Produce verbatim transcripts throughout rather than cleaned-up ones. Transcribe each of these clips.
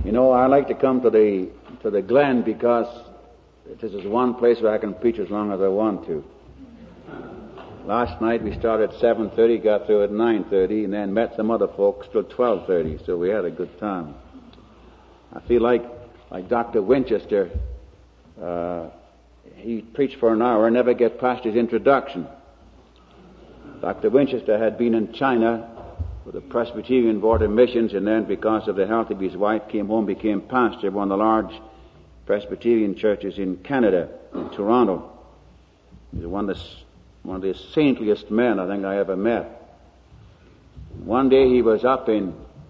You know, I like to come to the to the Glen because this is one place where I can preach as long as I want to. Last night we started at seven thirty, got through at nine thirty, and then met some other folks till twelve thirty, so we had a good time. I feel like, like Doctor Winchester, uh, he preached for an hour and never get past his introduction. Doctor Winchester had been in China with the Presbyterian Board of Missions, and then because of the health of his wife, came home, became pastor of one of the large Presbyterian churches in Canada, in Toronto. He's one of the, one of the saintliest men I think I ever met. One day he was up in,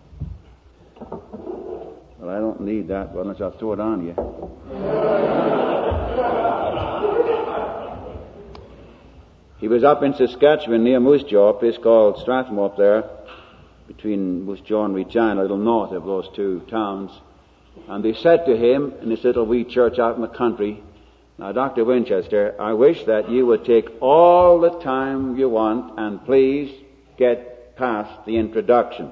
well, I don't need that, well, unless I'll throw it on you. He was up in Saskatchewan near Moose Jaw, a place called Strathmore up there, between Moose Jaw and Regina, a little north of those two towns. And they said to him in this little wee church out in the country, "Now, Doctor Winchester, I wish that you would take all the time you want and please get past the introduction."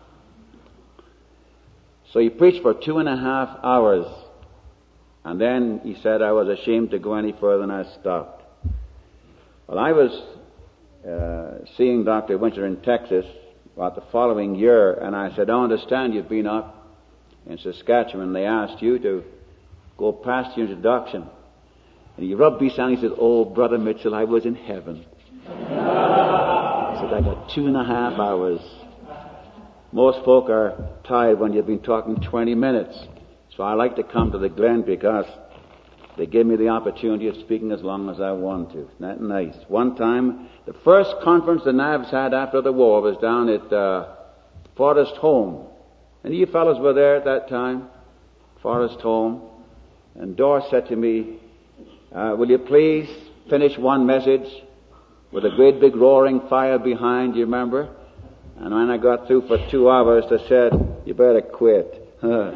So he preached for two and a half hours. And then he said, I was ashamed to go any further, and I stopped. Well, I was uh, seeing Doctor Winchester in Texas about the following year, and I said, I understand you've been up in Saskatchewan. They asked you to go past the introduction. And he rubbed his hand and he said, "Oh, Brother Mitchell, I was in heaven." I said, I got two and a half hours. Most folk are tired when you've been talking twenty minutes. So I like to come to the Glen because they give me the opportunity of speaking as long as I want to. Isn't that nice? One time, the first conference the Navs had after the war was down at uh, Forest Home. And you fellows were there at that time, Forest Home. And Doris said to me, uh, will you please finish one message with a great big roaring fire behind, you remember? And when I got through for two hours, they said, you better quit.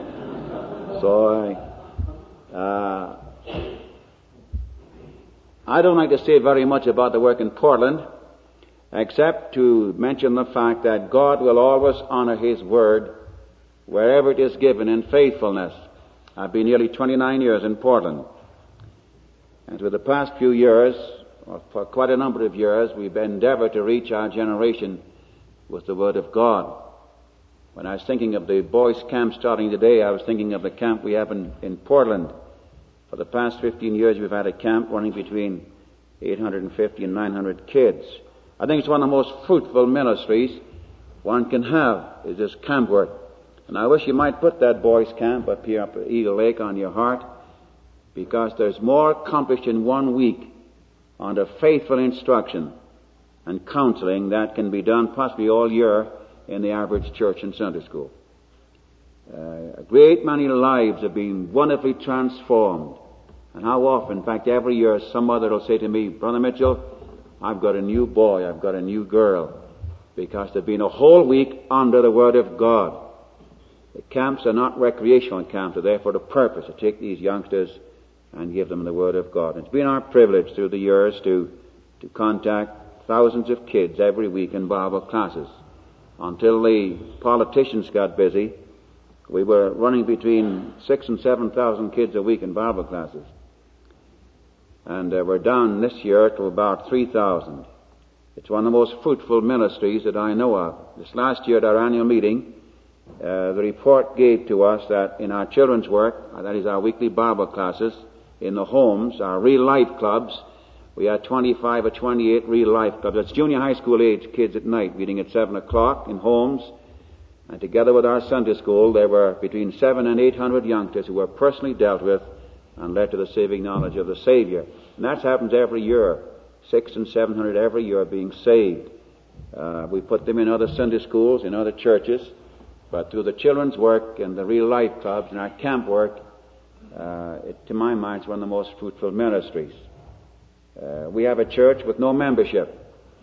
So I... Uh, I don't like to say very much about the work in Portland, except to mention the fact that God will always honor His word wherever it is given in faithfulness. I've been nearly twenty-nine years in Portland. And for the past few years, or for quite a number of years, we've endeavored to reach our generation with the Word of God. When I was thinking of the boys' camp starting today, I was thinking of the camp we have in, in Portland. For the past fifteen years, we've had a camp running between eight hundred fifty and nine hundred kids. I think it's one of the most fruitful ministries one can have, is this camp work. And I wish you might put that boys' camp up here up at Eagle Lake on your heart, because there's more accomplished in one week under faithful instruction and counseling that can be done possibly all year in the average church and Sunday school. Uh, a great many lives have been wonderfully transformed. And how often, in fact every year, some mother will say to me, Brother Mitchell, I've got a new boy, I've got a new girl, because they've been a whole week under the Word of God. The camps are not recreational camps, they're there for the purpose to take these youngsters and give them the Word of God. It's been our privilege through the years to, to contact thousands of kids every week in Bible classes. Until the politicians got busy, we were running between six and seven thousand kids a week in Bible classes. And uh, we're down this year to about three thousand. It's one of the most fruitful ministries that I know of. This last year at our annual meeting, uh, the report gave to us that in our children's work, uh, that is our weekly Bible classes, in the homes, our real life clubs, we had twenty-five or twenty-eight real life clubs. That's junior high school age kids at night, meeting at seven o'clock in homes. And together with our Sunday school, there were between seven and eight hundred youngsters who were personally dealt with and led to the saving knowledge of the Savior. And that happens every year. Six and seven hundred every year being saved. Uh, we put them in other Sunday schools, in other churches, but through the children's work and the real life clubs and our camp work, uh, it, to my mind, is one of the most fruitful ministries. Uh, we have a church with no membership.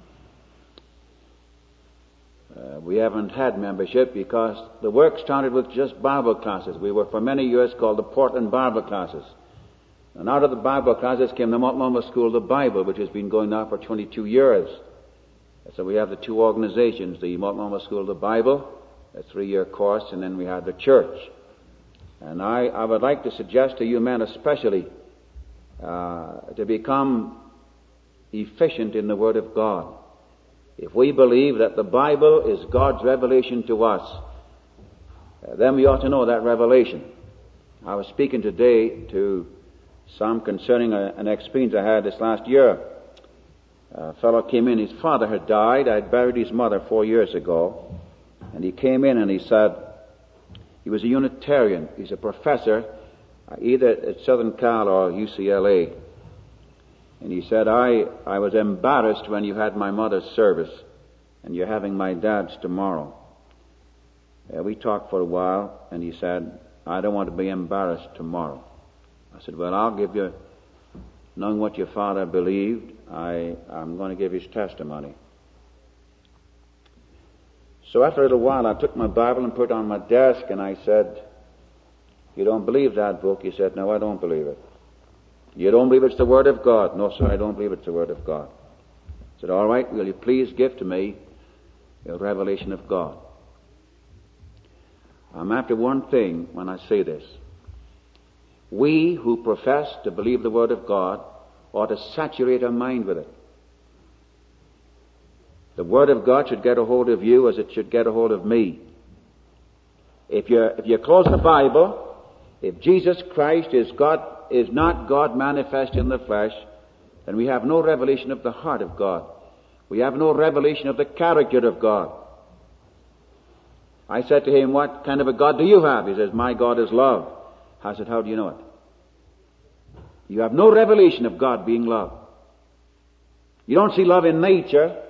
Uh, we haven't had membership because the work started with just Bible classes. We were for many years called the Portland Bible Classes. And out of the Bible classes came the Multnomah School of the Bible, which has been going now for twenty-two years. So we have the two organizations, the Multnomah School of the Bible, a three-year course, and then we have the church. And I, I would like to suggest to you men especially uh, to become efficient in the Word of God. If we believe that the Bible is God's revelation to us, uh, then we ought to know that revelation. I was speaking today to some concerning a, an experience I had this last year. A fellow came in, his father had died. I'd buried his mother four years ago. And he came in and he said, he was a Unitarian. He's a professor, uh, either at Southern Cal or U C L A. And he said, I, I was embarrassed when you had my mother's service, and you're having my dad's tomorrow. Uh, we talked for a while, and he said, I don't want to be embarrassed tomorrow. I said, well, I'll give you, knowing what your father believed, I, I'm going to give his testimony. So after a little while, I took my Bible and put it on my desk, and I said, you don't believe that book? He said, no, I don't believe it. You don't believe it's the Word of God? No, sir, I don't believe it's the Word of God. I said, all right, will you please give to me a revelation of God? I'm after one thing when I say this. We who profess to believe the Word of God ought to saturate our mind with it. The Word of God should get a hold of you as it should get a hold of me. If you if you close the Bible, if Jesus Christ is God, is not God manifest in the flesh, then we have no revelation of the heart of God. We have no revelation of the character of God. I said to him, what kind of a God do you have? He says, my God is love. I said, how do you know it? You have no revelation of God being love. You don't see love in nature.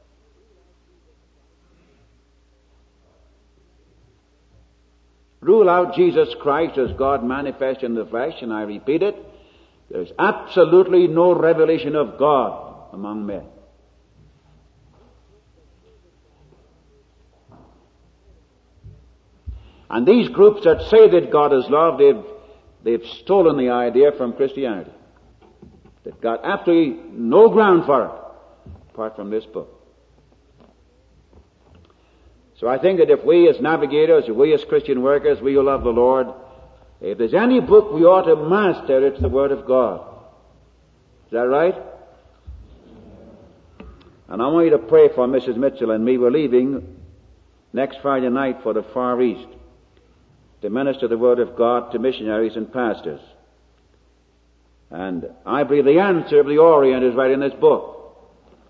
Rule out Jesus Christ as God manifest in the flesh, and I repeat it, there's absolutely no revelation of God among men. And these groups that say that God is love, they've, they've stolen the idea from Christianity. They've got absolutely no ground for it, apart from this book. So I think that if we as navigators, if we as Christian workers, we who love the Lord, if there's any book we ought to master, it's the Word of God. Is that right? And I want you to pray for Missus Mitchell and me. We're leaving next Friday night for the Far East to minister the Word of God to missionaries and pastors. And I believe the answer of the Orient is right in this book.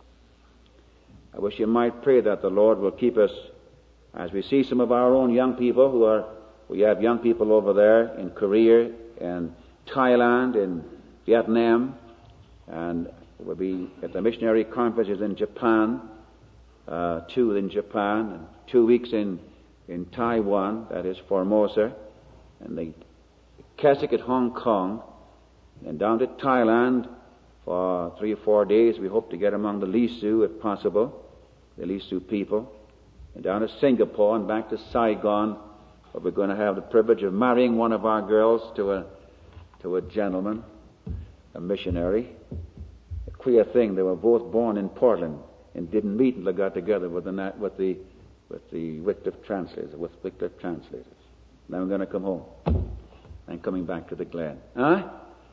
I wish you might pray that the Lord will keep us, as we see some of our own young people who are, we have young people over there in Korea and Thailand and Vietnam, and we'll be at the missionary conferences in Japan, uh, two in Japan, and two weeks in, in Taiwan, that is Formosa, and the Keswick at Hong Kong, and down to Thailand for three or four days. We hope to get among the Lisu if possible, the Lisu people. And down to Singapore and back to Saigon, where we're going to have the privilege of marrying one of our girls to a to a gentleman, a missionary. A queer thing, they were both born in Portland and didn't meet until they got together with the with the with the Wycliffe translators, with Wycliffe translators. Now we're going to come home and coming back to the Glen. Huh?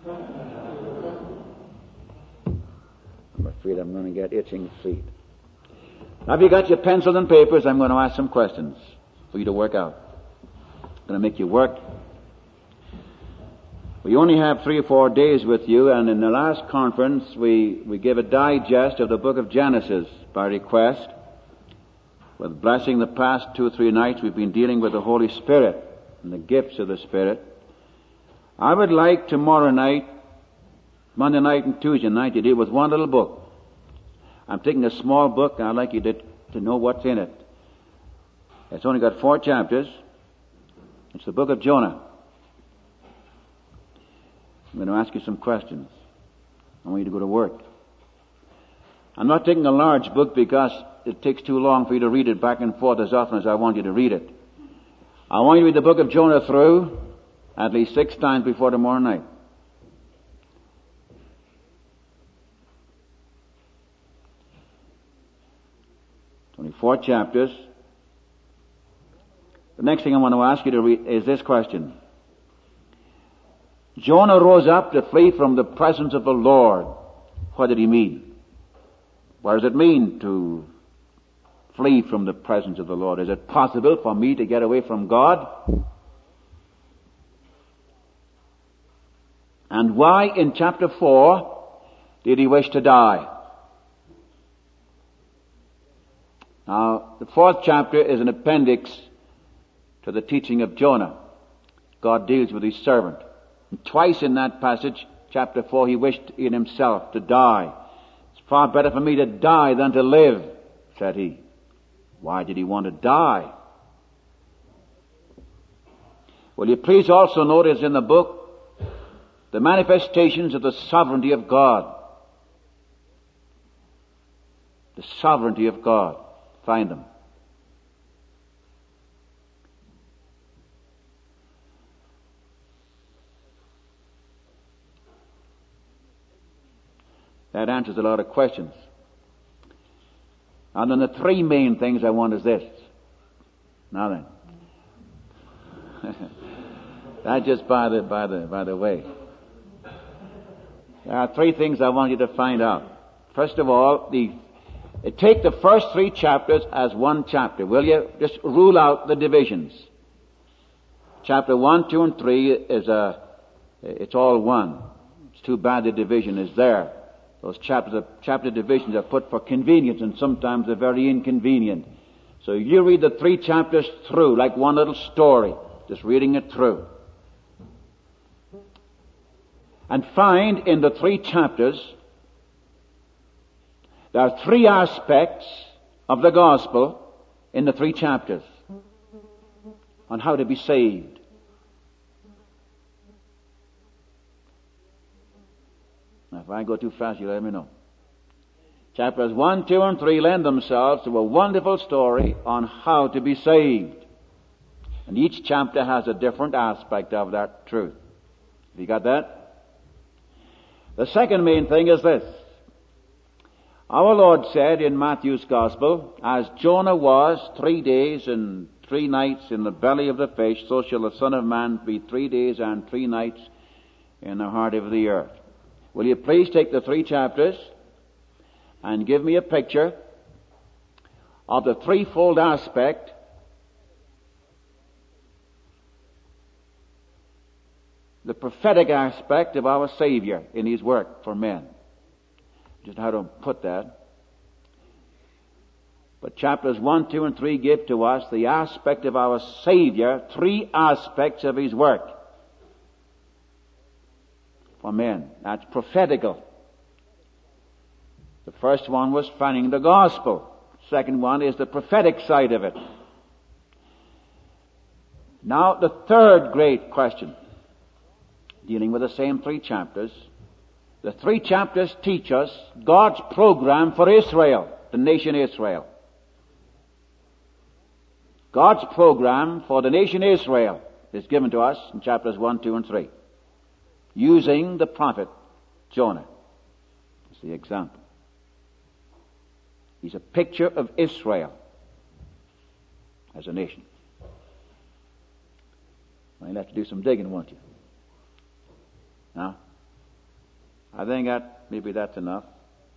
I'm afraid I'm going to get itching feet. Now, if you got your pencils and papers, I'm going to ask some questions for you to work out. I'm going to make you work. We only have three or four days with you, and in the last conference, we, we gave a digest of the book of Genesis by request. With blessing the past two or three nights, we've been dealing with the Holy Spirit and the gifts of the Spirit. I would like tomorrow night, Monday night and Tuesday night, to deal with one little book. I'm taking a small book, and I'd like you to, to know what's in it. It's only got four chapters. It's the book of Jonah. I'm going to ask you some questions. I want you to go to work. I'm not taking a large book because it takes too long for you to read it back and forth as often as I want you to read it. I want you to read the book of Jonah through at least six times before tomorrow night. Four chapters. The next thing I want to ask you to read is this question. Jonah rose up to flee from the presence of the Lord. What did he mean? What does it mean to flee from the presence of the Lord? Is it possible for me to get away from God? And why in chapter four did he wish to die? Now, the fourth chapter is an appendix to the teaching of Jonah. God deals with his servant. And twice in that passage, chapter four, he wished in himself to die. It's far better for me to die than to live, said he. Why did he want to die? Will you please also notice in the book the manifestations of the sovereignty of God. The sovereignty of God. Find them. That answers a lot of questions. And then the three main things I want is this. Now then. That's just by the, by the, by the way. There are three things I want you to find out. First of all, the, take the first three chapters as one chapter, will you? Just rule out the divisions. Chapter one, two, and three is a, it's all one. It's too bad the division is there. Those chapters, chapter divisions are put for convenience, and sometimes they're very inconvenient. So you read the three chapters through, like one little story, just reading it through. And find in the three chapters, there are three aspects of the gospel in the three chapters on how to be saved. Now, if I go too fast, you let me know. Chapters one, two, and three lend themselves to a wonderful story on how to be saved. And each chapter has a different aspect of that truth. Have you got that? The second main thing is this. Our Lord said in Matthew's Gospel, as Jonah was three days and three nights in the belly of the fish, so shall the Son of Man be three days and three nights in the heart of the earth. Will you please take the three chapters and give me a picture of the threefold aspect the prophetic aspect of our Savior in His work for men. Just how to put that. But chapters one, two, and three give to us the aspect of our Savior, three aspects of His work for men. That's prophetical. The first one was finding the gospel. Second one is the prophetic side of it. Now the third great question, dealing with the same three chapters. The three chapters teach us God's program for Israel, the nation Israel. God's program for the nation Israel is given to us in chapters one, two, and three, using the prophet Jonah as the example. He's a picture of Israel as a nation. Well, you'll have to do some digging, won't you? Now, I think that maybe that's enough.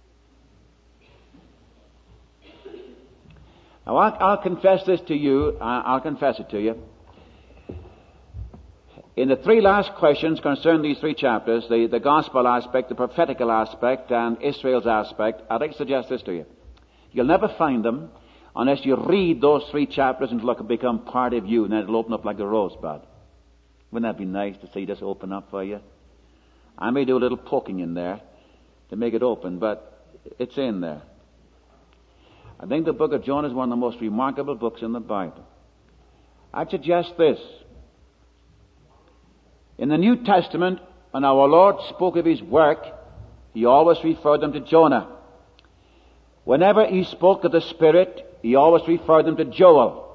Now, I'll, I'll confess this to you. I'll confess it to you. In the three last questions concerning these three chapters, the, the gospel aspect, the prophetical aspect, and Israel's aspect, I'd like to suggest this to you. You'll never find them unless you read those three chapters and look, become part of you, and then it'll open up like a rosebud. Wouldn't that be nice to see this open up for you? I may do a little poking in there to make it open, but it's in there. I think the book of Jonah is one of the most remarkable books in the Bible. I'd suggest this. In the New Testament, when our Lord spoke of His work, He always referred them to Jonah. Whenever He spoke of the Spirit, He always referred them to Joel.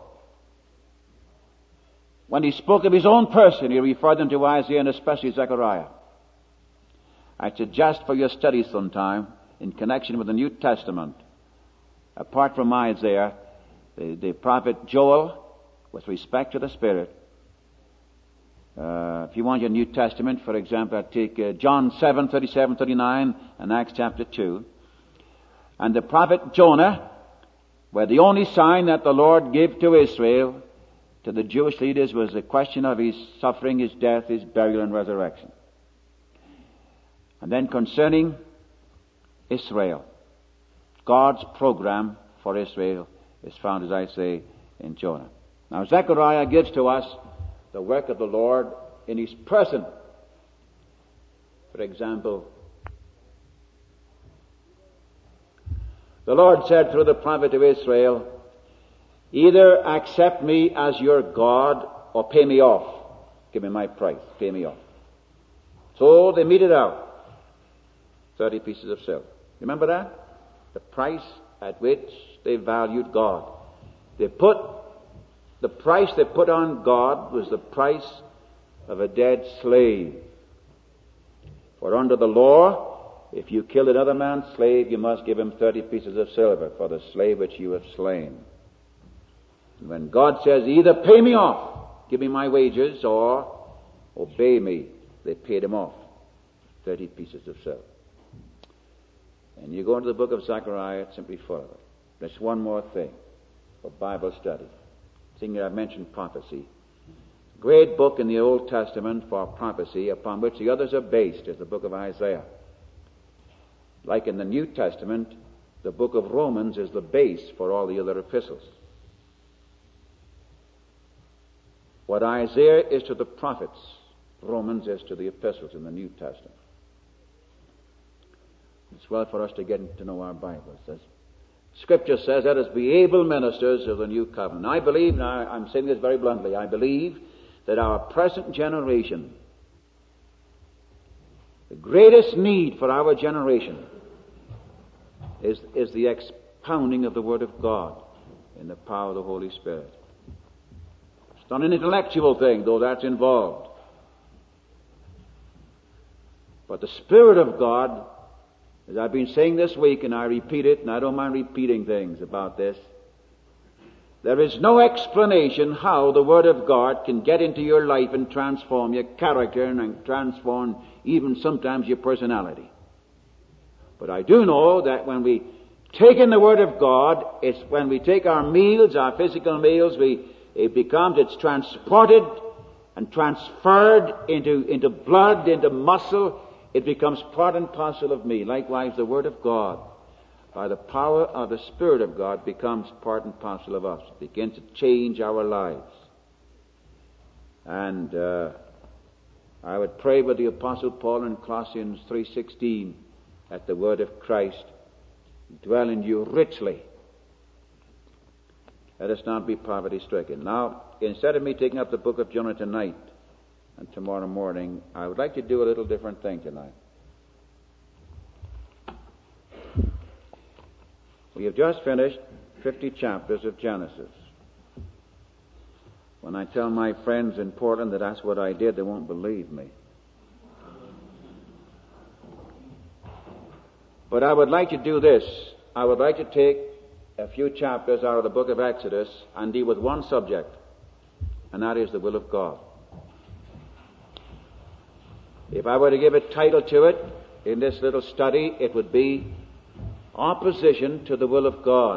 When He spoke of His own person, He referred them to Isaiah and especially Zechariah. I suggest for your study sometime, in connection with the New Testament, apart from Isaiah, the, the prophet Joel, with respect to the Spirit, uh, if you want your New Testament, for example, I'll take uh, John seven, thirty-seven, thirty-nine, and Acts chapter two. And the prophet Jonah, where the only sign that the Lord gave to Israel, to the Jewish leaders, was the question of his suffering, his death, his burial, and resurrection. And then concerning Israel, God's program for Israel is found, as I say, in Jonah. Now, Zechariah gives to us the work of the Lord in his person. For example, the Lord said through the prophet to Israel, either accept me as your God or pay me off. Give me my price. Pay me off. So they meted out thirty pieces of silver. Remember that? The price at which they valued God. They put, the price they put on God was the price of a dead slave. For under the law, if you killed another man's slave, you must give him thirty pieces of silver for the slave which you have slain. And when God says, either pay me off, give me my wages, or obey me, they paid him off thirty pieces of silver. And you go into the book of Zechariah, it's simply full of it. There's one more thing for Bible study. Seeing that I mentioned prophecy. Great book in the Old Testament for prophecy upon which the others are based is the book of Isaiah. Like in the New Testament, the book of Romans is the base for all the other epistles. What Isaiah is to the prophets, Romans is to the epistles in the New Testament. It's well for us to get to know our Bible. It says, Scripture says, let us be able ministers of the new covenant. I believe, now I'm saying this very bluntly, I believe that our present generation, the greatest need for our generation is, is the expounding of the Word of God in the power of the Holy Spirit. It's not an intellectual thing, though that's involved. But the Spirit of God, as I've been saying this week, and I repeat it, and I don't mind repeating things about this, there is no explanation how the Word of God can get into your life and transform your character and transform even sometimes your personality. But I do know that when we take in the Word of God, it's when we take our meals, our physical meals, we it becomes, it's transported and transferred into, into blood, into muscle. It becomes part and parcel of me. Likewise, the Word of God, by the power of the Spirit of God, becomes part and parcel of us. It begins to change our lives. And uh, I would pray with the Apostle Paul in Colossians three sixteen that the Word of Christ dwell in you richly. Let us not be poverty-stricken. Now, instead of me taking up the book of Jonah tonight, and tomorrow morning, I would like to do a little different thing tonight. We have just finished fifty chapters of Genesis. When I tell my friends in Portland that that's what I did, they won't believe me. But I would like to do this. I would like to take a few chapters out of the book of Exodus and deal with one subject, and that is the will of God. If I were to give a title to it in this little study, it would be Opposition to the Will of God.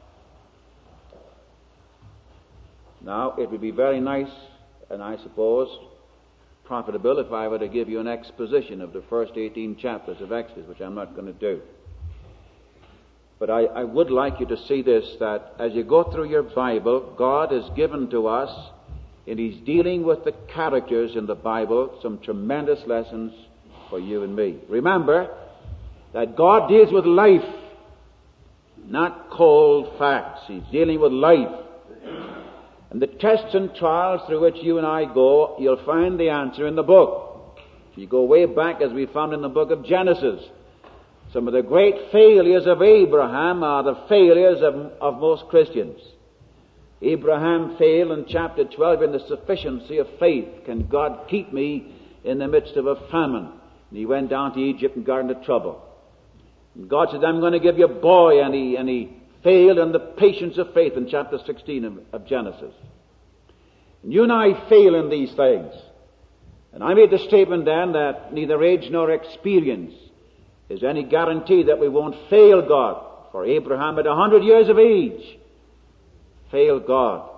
Now, it would be very nice, and I suppose profitable, if I were to give you an exposition of the first eighteen chapters of Exodus, which I'm not going to do. But I, I would like you to see this, that as you go through your Bible, God has given to us, and He's dealing with the characters in the Bible, some tremendous lessons for you and me. Remember that God deals with life, not cold facts. He's dealing with life. And the tests and trials through which you and I go, you'll find the answer in the book. If you go way back, as we found in the book of Genesis, some of the great failures of Abraham are the failures of, of most Christians. Abraham failed in chapter twelve in the sufficiency of faith. Can God keep me in the midst of a famine? And he went down to Egypt and got into trouble. And God said, I'm going to give you a boy, and he, and he failed in the patience of faith in chapter sixteen of, of Genesis. And you and I fail in these things. And I made the statement then that neither age nor experience is any guarantee that we won't fail God. For Abraham at a hundred years of age failed God.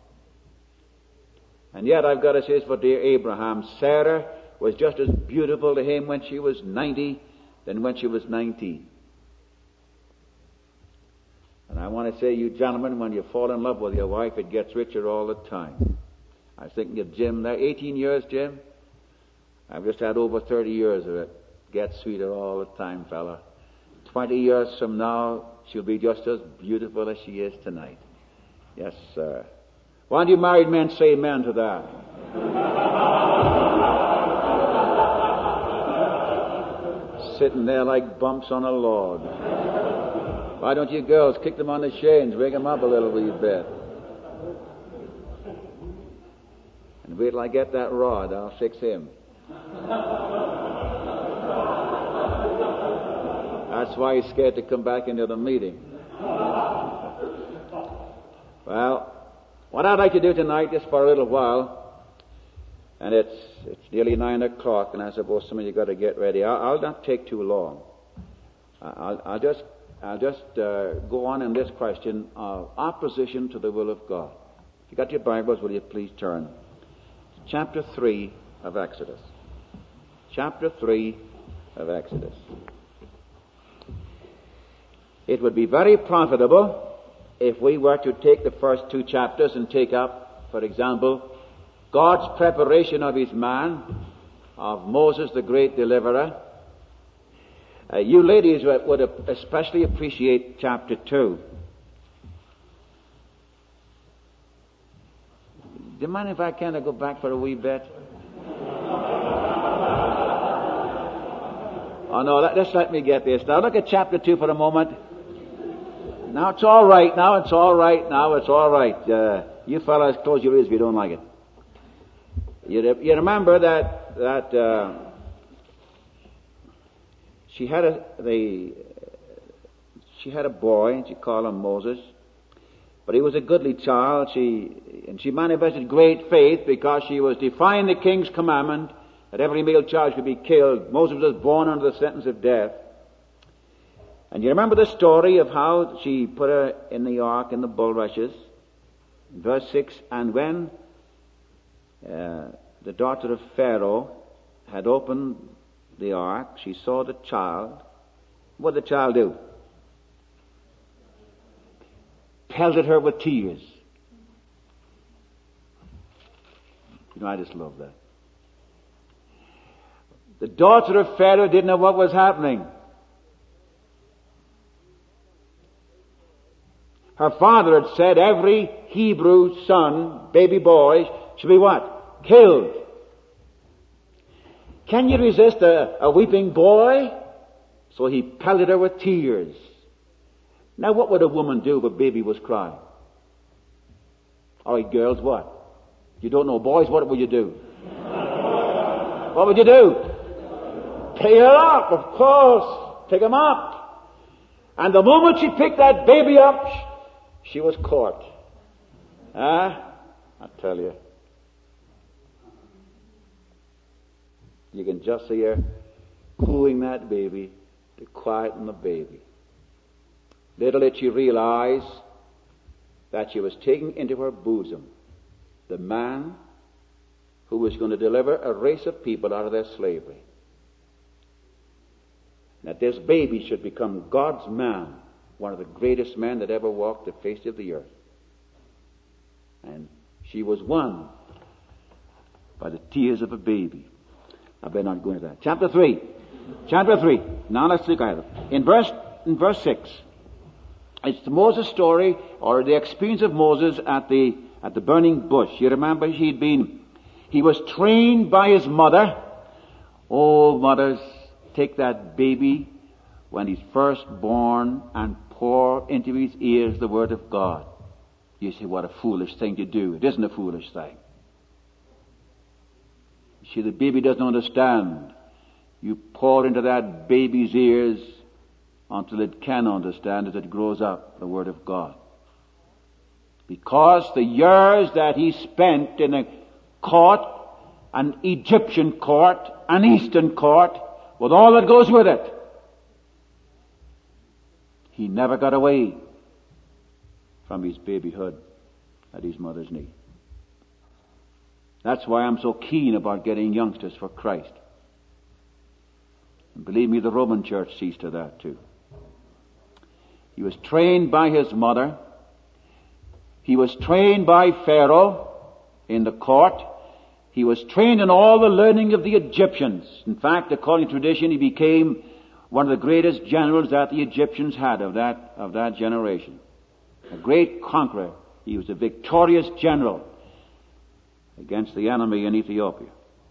And yet I've got to say for dear Abraham, Sarah was just as beautiful to him when she was ninety than when she was nineteen. And I want to say, you gentlemen, when you fall in love with your wife, it gets richer all the time. I was thinking of Jim there. eighteen years, Jim? I've just had over thirty years of it. Gets sweeter all the time, fella. twenty years from now, she'll be just as beautiful as she is tonight. Yes, sir. Why don't you married men say amen to that? Sitting there like bumps on a log. Why don't you girls kick them on the shins, wake them up a little wee bit? And wait till I get that rod, I'll fix him. That's why he's scared to come back into the meeting. Well, what I'd like to do tonight, just for a little while, and it's it's nearly nine o'clock, and I suppose some of you got to get ready. I'll, I'll not take too long. I'll, I'll just I'll just uh, go on in this question of opposition to the will of God. If you got your Bibles, will you please turn? Chapter three of Exodus. Chapter three of Exodus. It would be very profitable if we were to take the first two chapters and take up, for example, God's preparation of his man, of Moses the great deliverer. Uh, you ladies would, would especially appreciate chapter two. Do you mind if I kind of go back for a wee bit? Oh no, let, just let me get this. Now look at chapter two for a moment. Now it's all right. Now it's all right. Now it's all right. Uh, you fellas, close your ears if you don't like it. You, you remember that that uh, she had a the she had a boy, and she called him Moses, but he was a goodly child. She and she manifested great faith because she was defying the king's commandment that every male child should be killed. Moses was born under the sentence of death. And you remember the story of how she put her in the ark in the bulrushes. Verse six, and when uh, the daughter of Pharaoh had opened the ark, she saw the child. What did the child do? Pelted her with tears. You know, I just love that. The daughter of Pharaoh didn't know what was happening. Her father had said every Hebrew son, baby boy, should be what? Killed. Can you resist a, a weeping boy? So he pelted her with tears. Now what would a woman do if a baby was crying? All right, girls, what? You don't know boys, what would you do? What would you do? Pick her up, of course. Pick him up. And the moment she picked that baby up, she was caught. Huh? I tell you. You can just see her cooing that baby to quieten the baby. Little did she realize that she was taking into her bosom the man who was going to deliver a race of people out of their slavery. That this baby should become God's man, one of the greatest men that ever walked the face of the earth. And she was won by the tears of a baby. I better not go into that. Chapter three. Chapter three. Now let's look at it. In verse, in verse six, it's the Moses story, or the experience of Moses at the, at the burning bush. You remember he'd been, he was trained by his mother. Oh, mothers, take that baby when he's first born and pour into his ears the word of God. You say, what a foolish thing to do. It isn't a foolish thing. You see, the baby doesn't understand. You pour into that baby's ears until it can understand as it grows up the word of God. Because the years that he spent in a court an Egyptian court, an Eastern court, with all that goes with it. He never got away from his babyhood at his mother's knee. That's why I'm so keen about getting youngsters for Christ. And believe me, the Roman Church sees to that too. He was trained by his mother. He was trained by Pharaoh in the court. He was trained in all the learning of the Egyptians. In fact, according to tradition, he became one of the greatest generals that the Egyptians had of that, of that generation. A great conqueror. He was a victorious general against the enemy in Ethiopia.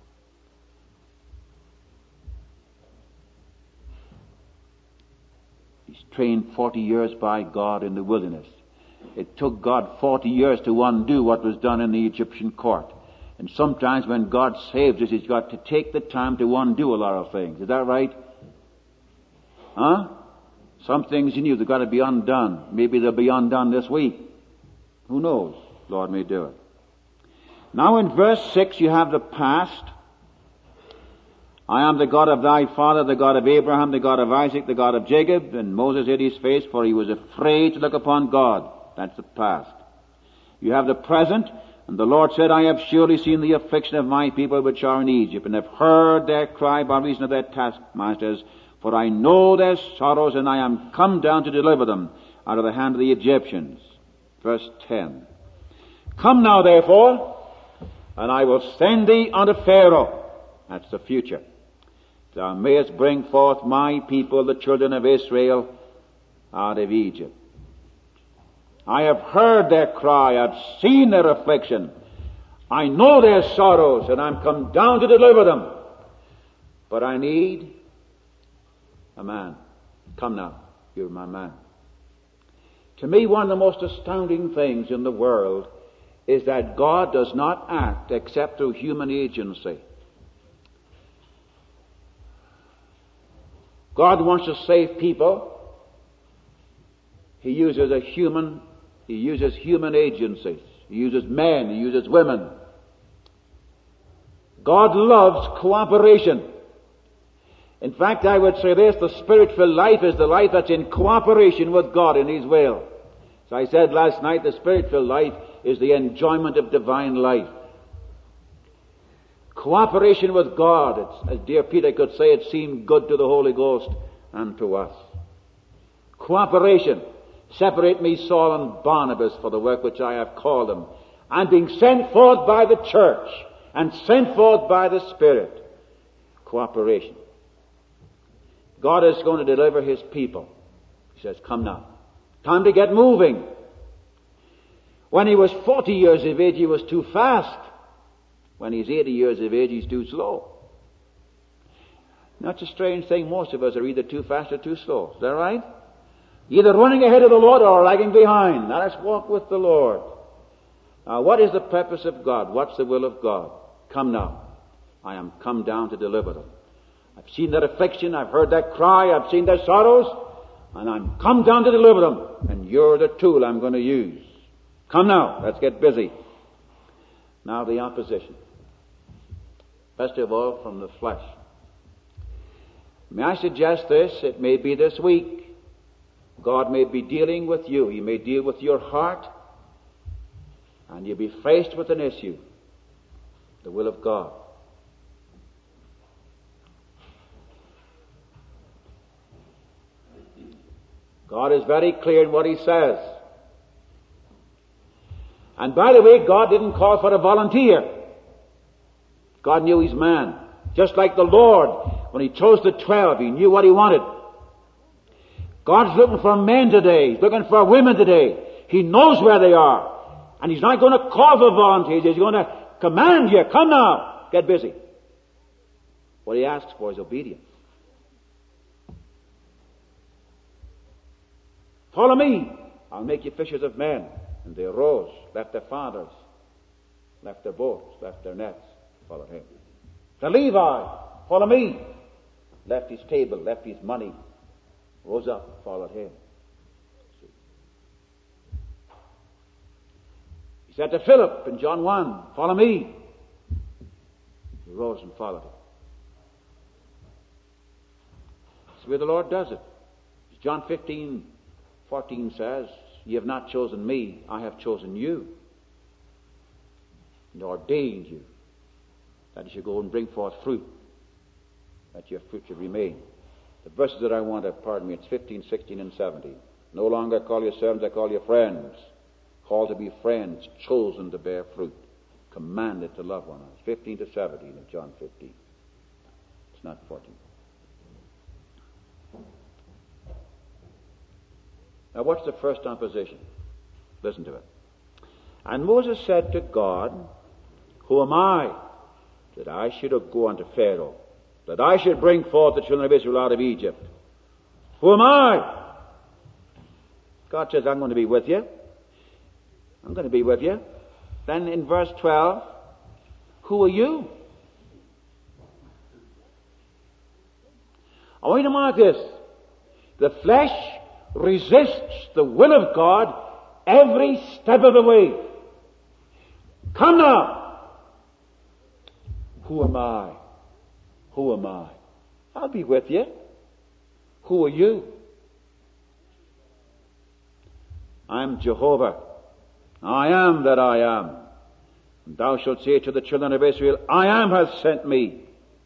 He's trained forty years by God in the wilderness. It took God forty years to undo what was done in the Egyptian court. And sometimes when God saves us, He's got to take the time to undo a lot of things. Is that right? Huh? Some things in you, they've got to be undone. Maybe they'll be undone this week. Who knows? Lord may do it. Now in verse six you have the past. I am the God of thy father, the God of Abraham, the God of Isaac, the God of Jacob. And Moses hid his face, for he was afraid to look upon God. That's the past. You have the present. And the Lord said, I have surely seen the affliction of my people which are in Egypt, and have heard their cry by reason of their taskmasters. For I know their sorrows, and I am come down to deliver them out of the hand of the Egyptians. Verse ten. Come now, therefore, and I will send thee unto Pharaoh. That's the future. Thou mayest bring forth my people, the children of Israel, out of Egypt. I have heard their cry, I have seen their affliction. I know their sorrows, and I'm come down to deliver them. But I need a man. Come now, you're my man. To me, one of the most astounding things in the world is that God does not act except through human agency. God wants to save people. He uses a human He uses human agencies. He uses men. He uses women. God loves cooperation. In fact, I would say this, the spirit-filled life is the life that's in cooperation with God in His will. As I said last night, the spirit-filled life is the enjoyment of divine life. Cooperation with God. It's, as dear Peter could say, it seemed good to the Holy Ghost and to us. Cooperation. Separate me, Saul and Barnabas, for the work which I have called them. I'm being sent forth by the church and sent forth by the Spirit. Cooperation. God is going to deliver His people. He says, come now. Time to get moving. When he was forty years of age, he was too fast. When he's eighty years of age, he's too slow. That's a strange thing. Most of us are either too fast or too slow. Is that right? Either running ahead of the Lord or lagging behind. Now let's walk with the Lord. Now what is the purpose of God? What's the will of God? Come now. I am come down to deliver them. I've seen their affliction. I've heard their cry. I've seen their sorrows. And I'm come down to deliver them. And you're the tool I'm going to use. Come now. Let's get busy. Now the opposition. First of all, from the flesh. May I suggest this? It may be this week. God may be dealing with you. He may deal with your heart. And you'll be faced with an issue. The will of God. God is very clear in what He says. And by the way, God didn't call for a volunteer. God knew His man. Just like the Lord, when He chose the twelve, He knew what He wanted. God's looking for men today. He's looking for women today. He knows where they are. And He's not going to call for volunteers. He's going to command you, come now, get busy. What He asks for is obedience. Follow me. I'll make you fishers of men. And they arose, left their fathers, left their boats, left their nets, followed Him. The Levi, follow me. Left his table, left his money, rose up, followed Him. See. He said to Philip in John one, follow me. He rose and followed him. That's the way the Lord does it. John fifteen fourteen says, "Ye have not chosen me, I have chosen you, and ordained you, that you should go and bring forth fruit, that your fruit should remain." The verses that I want to, pardon me, it's fifteen, sixteen, and seventeen. "No longer call you servants, I call you friends. Called to be friends, chosen to bear fruit, commanded to love one another." fifteen to seventeen of John fifteen. It's not fourteen. Now what's the first opposition? Listen to it. "And Moses said to God, Who am I, that I should go unto Pharaoh, that I should bring forth the children of Israel out of Egypt? Who am I?" God says, "I'm going to be with you. I'm going to be with you." Then in verse twelve, "Who are you?" I want you to mark this. The flesh resists the will of God every step of the way. Come now. Who am I? Who am I? I'll be with you. Who are you? I'm Jehovah. I am that I am. And thou shalt say to the children of Israel, I am hath sent me.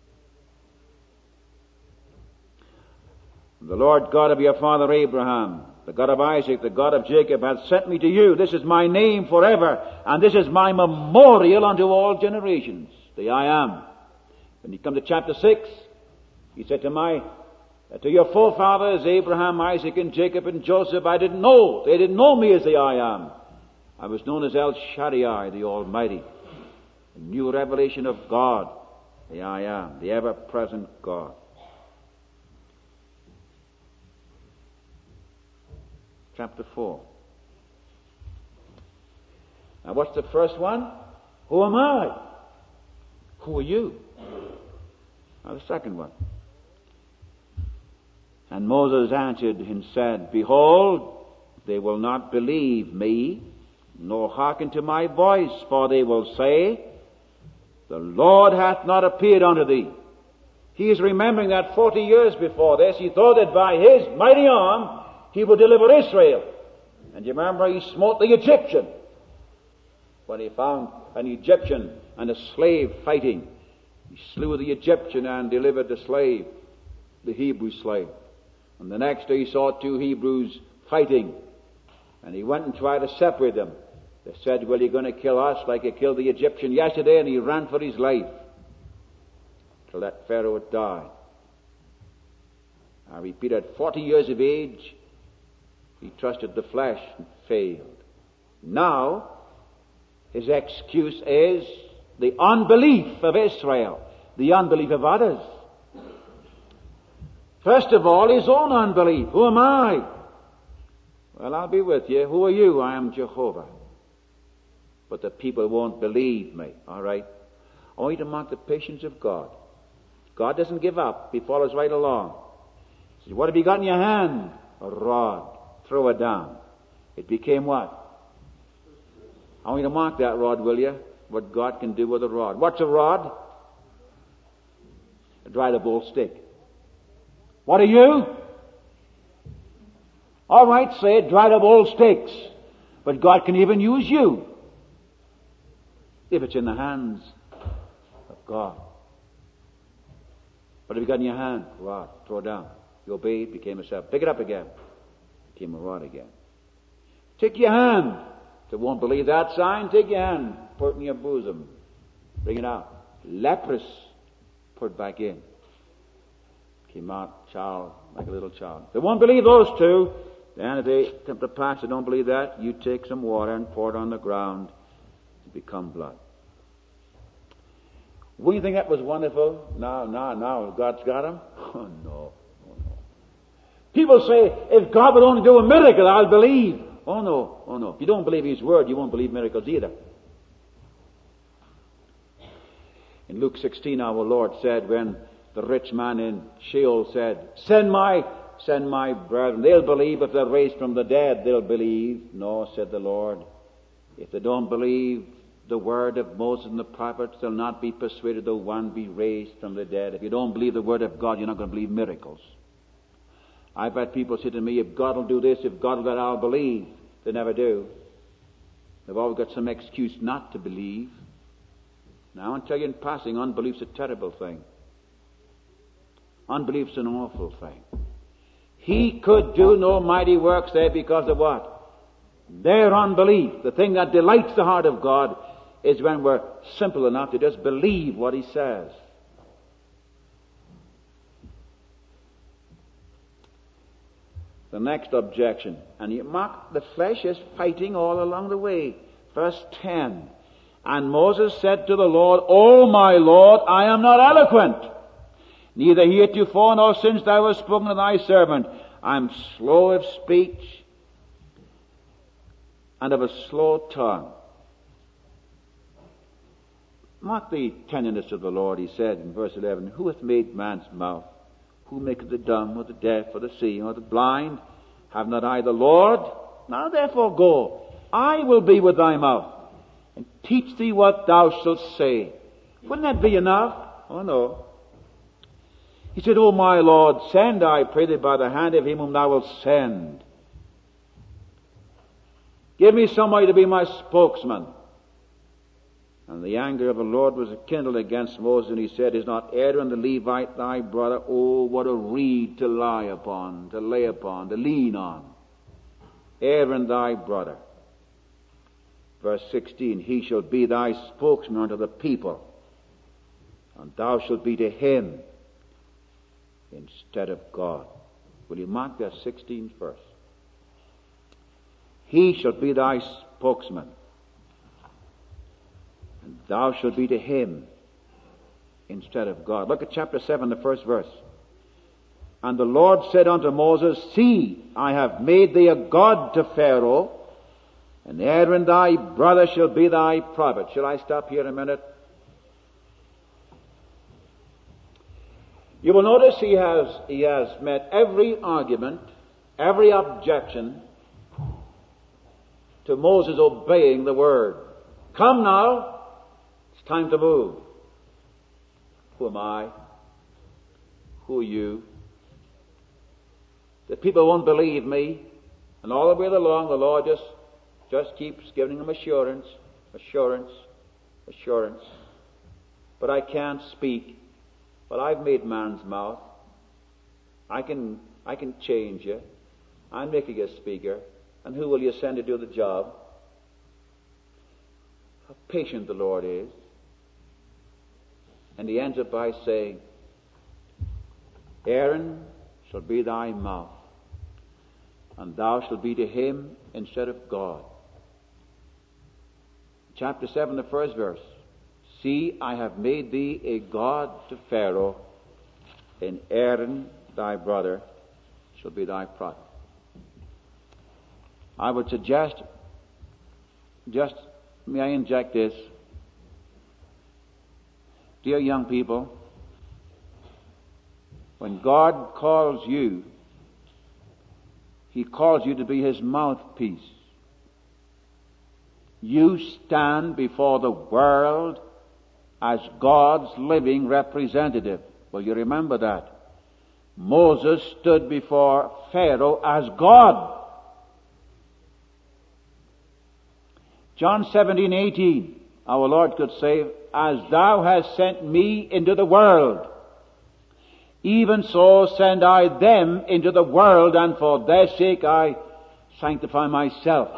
The Lord God of your father Abraham, the God of Isaac, the God of Jacob, hath sent me to you. This is my name forever, and this is my memorial unto all generations. The I am. When you come to chapter six, he said to my, uh, to your forefathers, Abraham, Isaac, and Jacob, and Joseph, I didn't know. They didn't know me as the I am. I was known as El Shaddai, the Almighty. A new revelation of God, the I am, the ever-present God. Chapter four. Now what's the first one? Who am I? Who are you? Now the second one. And Moses answered and said, Behold, they will not believe me, nor hearken to my voice, for they will say, The Lord hath not appeared unto thee. He is remembering that forty years before this, he thought that by his mighty arm, he would deliver Israel. And you remember he smote the Egyptian when he found an Egyptian and a slave fighting. He slew the Egyptian and delivered the slave, the Hebrew slave. And the next day he saw two Hebrews fighting, and he went and tried to separate them. They said, well, you're going to kill us like you killed the Egyptian yesterday, and he ran for his life till that Pharaoh had died. I repeat, at forty years of age, he trusted the flesh and failed. Now, his excuse is the unbelief of Israel, the unbelief of others. First of all, his own unbelief. Who am I? Well, I'll be with you. Who are you? I am Jehovah. But the people won't believe me. All right? I want you to mark the patience of God. God doesn't give up. He follows right along. He says, what have you got in your hand? A rod. Throw it down. It became what? I want you to mark that rod, will you? What God can do with a rod. What's a rod? A dried up old stick. What are you? All right, say it, dried up old sticks. But God can even use you if it's in the hands of God. What have you got in your hand? Rod. Throw it down. You obeyed, became a servant. Pick it up again. Became a rod again. Take your hand. If you won't believe that sign, take your hand. Put it in your bosom. Bring it out. Leprous. Put it back in. Came out, child, like a little child. They won't believe those two. Then if they attempt to pass, they don't believe that, you take some water and pour it on the ground and become blood. Wouldn't you think that was wonderful? No, no, no. God's got them? Oh, no. Oh, no. People say, if God would only do a miracle, I'll believe. Oh, no. Oh, no. If you don't believe His Word, you won't believe miracles either. In Luke sixteen, our Lord said, when the rich man in Sheol said, Send my, send my brethren. They'll believe. If they're raised from the dead, they'll believe. No, said the Lord. If they don't believe, the word of Moses and the prophets, they'll not be persuaded though one be raised from the dead. If you don't believe the word of God, you're not going to believe miracles. I've had people say to me, if God will do this, if God will do that, I'll believe. They never do. They've always got some excuse not to believe. Now, I'll tell you in passing, unbelief's a terrible thing. Unbelief's an awful thing. He could do no mighty works there because of what? Their unbelief. The thing that delights the heart of God is when we're simple enough to just believe what He says. The next objection. And you mark, the flesh is fighting all along the way. Verse ten. And Moses said to the Lord, O my Lord, I am not eloquent, neither heretofore nor since thou hast spoken to thy servant. I am slow of speech and of a slow tongue. Mark the tenderness of the Lord, he said in verse eleven, Who hath made man's mouth? Who maketh the dumb, or the deaf, or the seeing, or the blind? Have not I the Lord? Now therefore go, I will be with thy mouth, and teach thee what thou shalt say. Wouldn't that be enough? Oh no. He said, O my Lord, send, I pray thee, by the hand of him whom thou wilt send. Give me somebody to be my spokesman. And the anger of the Lord was kindled against Moses, and he said, Is not Aaron the Levite thy brother? Oh, what a reed to lie upon, to lay upon, to lean on. Aaron thy brother. Verse sixteen, He shall be thy spokesman unto the people, and thou shalt be to him instead of God. Will you mark that sixteenth verse? He shall be thy spokesman, and thou shalt be to him instead of God. Look at chapter seven, the first verse. And the Lord said unto Moses, See, I have made thee a god to Pharaoh, and Aaron thy brother shall be thy prophet. Shall I stop here a minute? You will notice he has, he has met every argument, every objection to Moses obeying the word. Come now, it's time to move. Who am I? Who are you? The people won't believe me. And all the way along, the Lord just, just keeps giving them assurance, assurance, assurance. But I can't speak. But I've made man's mouth. I can, I can change you. I'm making a speaker. And who will you send to do the job? How patient the Lord is. And he ends up by saying, Aaron shall be thy mouth, and thou shalt be to him instead of God. Chapter seven, the first verse. See, I have made thee a god to Pharaoh, and Aaron thy brother shall be thy prophet. I would suggest, just, may I inject this? Dear young people, when God calls you, He calls you to be His mouthpiece. You stand before the world as God's living representative. Will you remember that? Moses stood before Pharaoh as God. John seventeen eighteen, our Lord could say, As thou hast sent me into the world, even so send I them into the world, and for their sake I sanctify myself.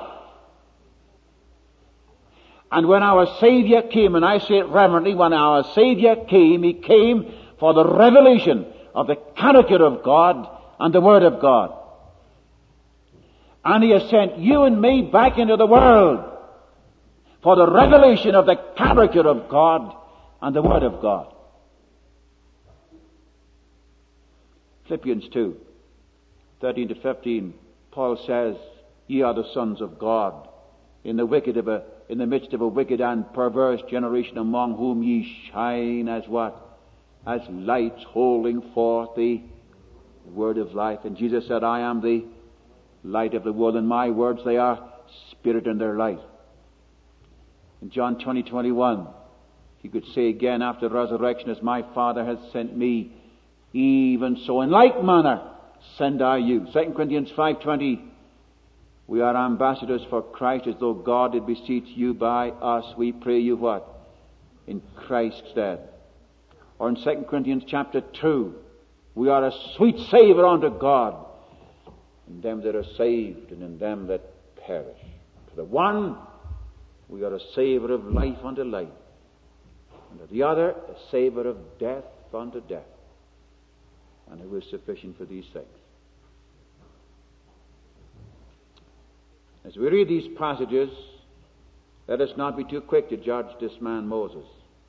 And when our Savior came, and I say it reverently, when our Savior came, He came for the revelation of the character of God and the Word of God. And He has sent you and me back into the world for the revelation of the character of God and the Word of God. Philippians two, thirteen to fifteen, Paul says, Ye are the sons of God, in the wicked of a, in the midst of a wicked and perverse generation, among whom ye shine as what? As lights holding forth the word of life. And Jesus said, I am the light of the world, and my words, they are spirit and they're light. In John twenty, twenty-one, he could say again after resurrection, as my Father has sent me, even so in like manner send I you. Second Corinthians five twenty, we are ambassadors for Christ, as though God did beseech you by us. We pray you what? In Christ's stead. Or in Second Corinthians chapter two, we are a sweet savour unto God in them that are saved and in them that perish. To the one, we are a savour of life unto life, and to the other, a savour of death unto death. And who is sufficient for these things? As we read these passages, let us not be too quick to judge this man Moses.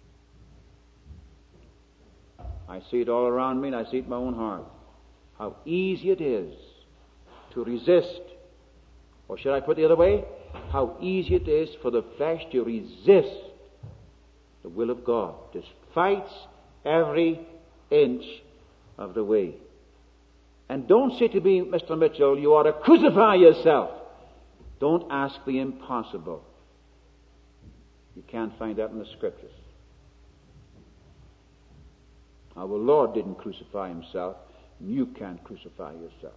I see it all around me, and I see it in my own heart. How easy it is to resist. Or should I put it the other way? How easy it is for the flesh to resist the will of God. Just fights every inch of the way. And don't say to me, Mister Mitchell, you ought to crucify yourself. Don't ask the impossible. You can't find that in the Scriptures. Our Lord didn't crucify himself, and you can't crucify yourself.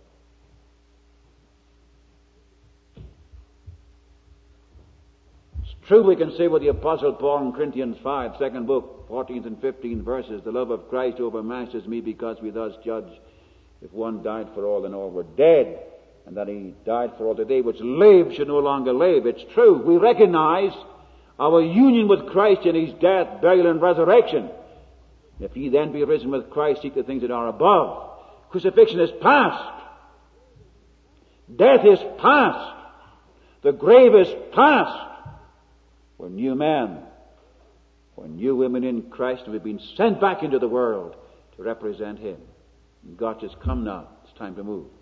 It's true we can say with the Apostle Paul in Corinthians five, second book, fourteenth and fifteenth verses, the love of Christ overmasters me, because we thus judge, if one died for all, then all were dead, and that he died for all, that they which live should no longer live. It's true. We recognize our union with Christ in his death, burial, and resurrection. If ye then be risen with Christ, seek the things that are above. Crucifixion is past. Death is past. The grave is past. We're new men. We're new women in Christ, and we've been sent back into the world to represent him. And God has come now. It's time to move.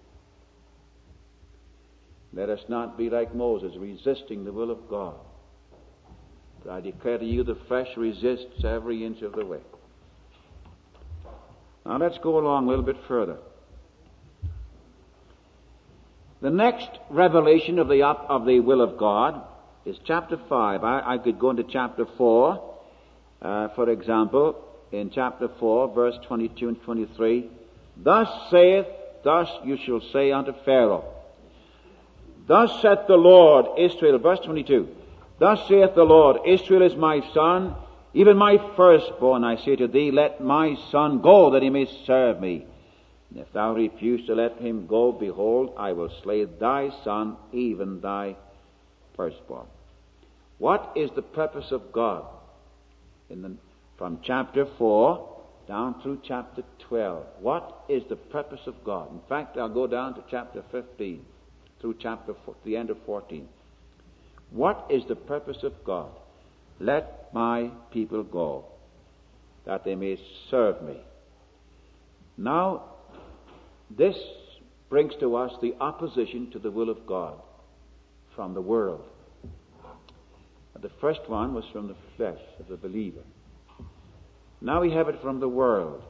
Let us not be like Moses, resisting the will of God. But I declare to you, the flesh resists every inch of the way. Now let's go along a little bit further. The next revelation of the of the will of God is chapter five. I, I could go into chapter four, uh, for example, in chapter four, verse twenty-two and twenty-three. Thus saith, thus you shall say unto Pharaoh, thus saith the Lord, Israel, verse twenty-two, thus saith the Lord, Israel is my son, even my firstborn. I say to thee, let my son go, that he may serve me. And if thou refuse to let him go, behold, I will slay thy son, even thy firstborn. What is the purpose of God? In the, from chapter four down through chapter twelve. What is the purpose of God? In fact, I'll go down to chapter fifteen, through chapter four, the end of fourteen. What is the purpose of God? Let my people go, that they may serve me. Now, this brings to us the opposition to the will of God from the world. The first one was from the flesh of the believer. Now we have it from the world.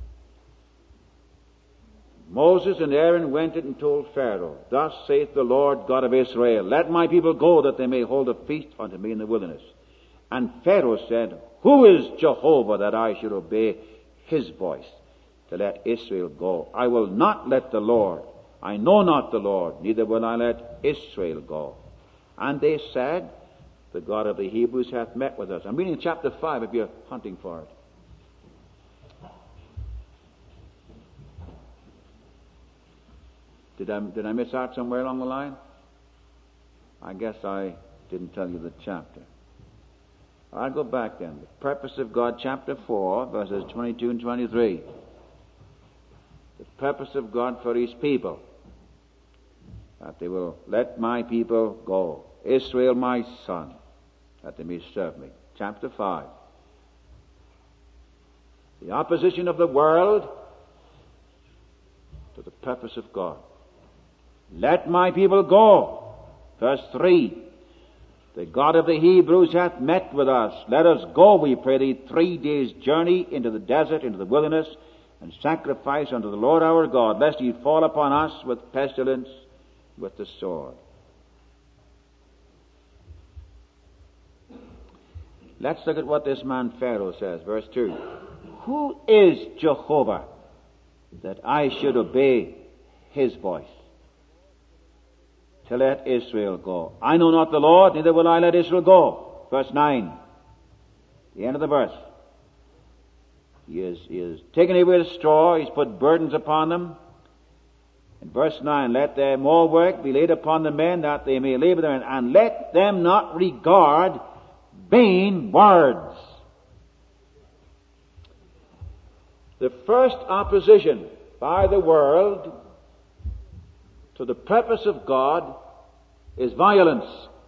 Moses and Aaron went and told Pharaoh, thus saith the Lord God of Israel, let my people go, that they may hold a feast unto me in the wilderness. And Pharaoh said, who is Jehovah, that I should obey his voice to let Israel go? I will not let the Lord. I know not the Lord, neither will I let Israel go. And they said, the God of the Hebrews hath met with us. I'm reading chapter five if you're hunting for it. Did I, did I miss out somewhere along the line? I guess I didn't tell you the chapter. I'll go back then. The purpose of God, chapter four, verses twenty-two and twenty-three. The purpose of God for his people, that they will let my people go. Israel, my son, that they may serve me. Chapter five. The opposition of the world to the purpose of God. Let my people go. Verse three. The God of the Hebrews hath met with us. Let us go, we pray thee, three days' journey into the desert, into the wilderness, and sacrifice unto the Lord our God, lest he fall upon us with pestilence, with the sword. Let's look at what this man Pharaoh says, verse two. Who is Jehovah that I should obey his voice to let Israel go? I know not the Lord, neither will I let Israel go. Verse nine. The end of the verse. He is, he is taken away with straw, he's put burdens upon them. In verse nine, let their more work be laid upon the men that they may labor therein, and let them not regard vain words. The first opposition by the world to the purpose of God is violence.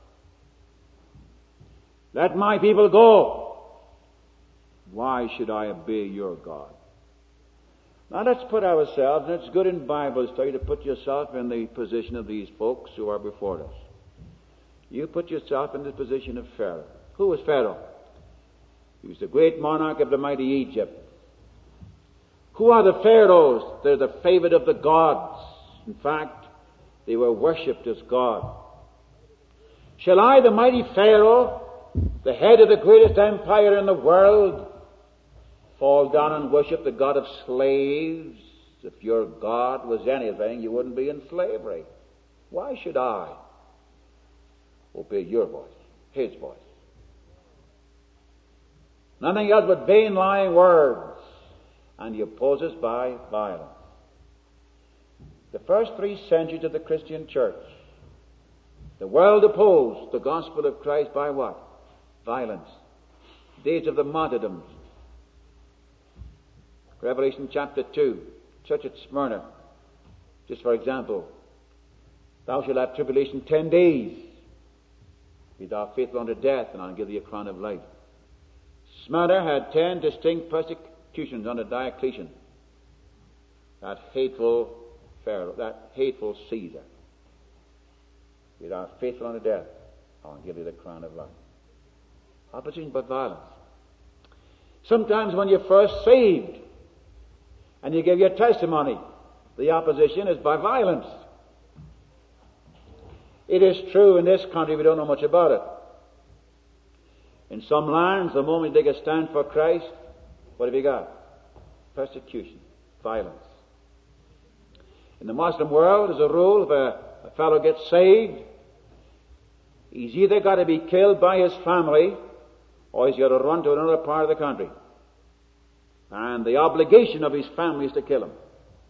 Let my people go. Why should I obey your God? Now let's put ourselves, and it's good in Bible study to put yourself in the position of these folks who are before us. You put yourself in the position of Pharaoh. Who was Pharaoh? He was the great monarch of the mighty Egypt. Who are the pharaohs? They're the favorite of the gods. In fact, they were worshipped as God. Shall I, the mighty Pharaoh, the head of the greatest empire in the world, fall down and worship the God of slaves? If your God was anything, you wouldn't be in slavery. Why should I obey your voice, his voice? Nothing else but vain lying words. And he opposes by violence. The first three centuries of the Christian church, the world opposed the gospel of Christ by what? Violence. Days of the martyrdoms. Revelation chapter two, church at Smyrna, just for example, thou shalt have tribulation ten days. Be thou faithful unto death, and I'll give thee a crown of life. Smyrna had ten distinct persecutions under Diocletian, that hateful Pharaoh, that hateful Caesar. Be thou faithful unto death, I'll give thee the crown of life. Opposition but violence. Sometimes when you're first saved, and you give your testimony, the opposition is by violence. It is true in this country we don't know much about it. In some lands, the moment they take a stand for Christ, what have you got? Persecution, violence. In the Muslim world, as a rule, if a, a fellow gets saved, he's either got to be killed by his family, or he's got to run to another part of the country. And the obligation of his family is to kill him.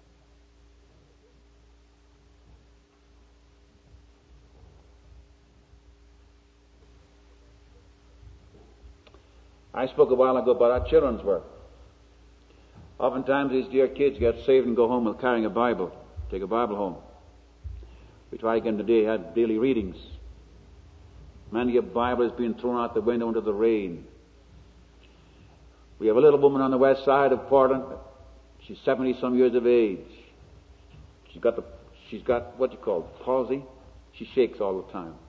I spoke a while ago about our children's work. Oftentimes these dear kids get saved and go home with carrying a Bible. Take a Bible home. We try again today, had daily readings. Many a Bible has been thrown out the window into the rain. We have a little woman on the west side of Portland. She's seventy some years of age. She's got the, she's got what you call palsy. She shakes all the time.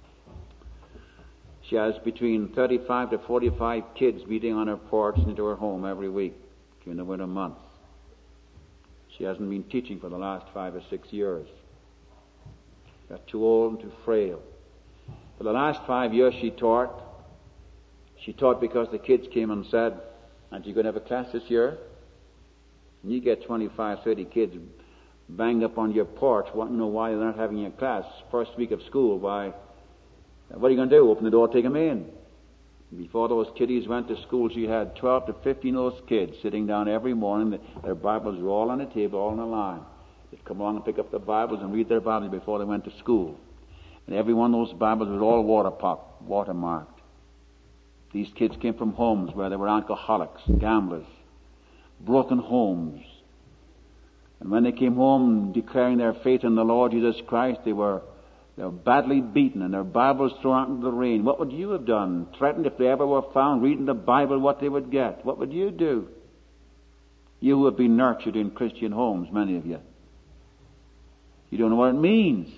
She has between thirty-five to forty-five kids meeting on her porch and into her home every week during the winter months. She hasn't been teaching for the last five or six years. Got too old and too frail. For the last five years she taught. She taught because the kids came and said, aren't you going to have a class this year? And you get twenty-five, thirty kids banged up on your porch wanting to know why they're not having your class. First week of school, why? What are you going to do? Open the door, take them in. Before those kiddies went to school, she had twelve to fifteen of those kids sitting down every morning. Their Bibles were all on the table, all in a line. They'd come along and pick up their Bibles and read their Bibles before they went to school. And every one of those Bibles was all water pop, watermarked. These kids came from homes where there were alcoholics, gamblers, broken homes. And when they came home declaring their faith in the Lord Jesus Christ, they were, they were badly beaten and their Bibles thrown out into the rain. What would you have done? Threatened if they ever were found reading the Bible what they would get. What would you do? You who have been nurtured in Christian homes, many of you. You don't know what it means.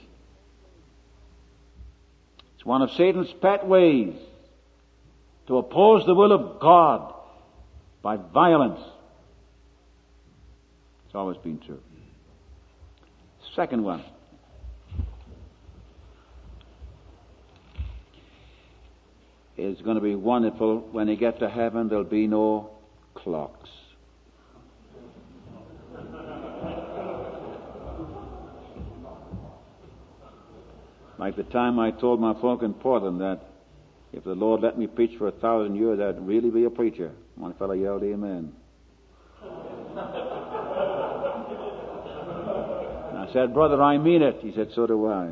It's one of Satan's pet ways to oppose the will of God by violence. It's always been true. Second one. is going to be wonderful. When you get to heaven, there'll be no clocks. Like the time I told my folk in Portland that if the Lord let me preach for a thousand years, I'd really be a preacher. One fellow yelled, "Amen." And I said, "Brother, I mean it." He said, "So do I."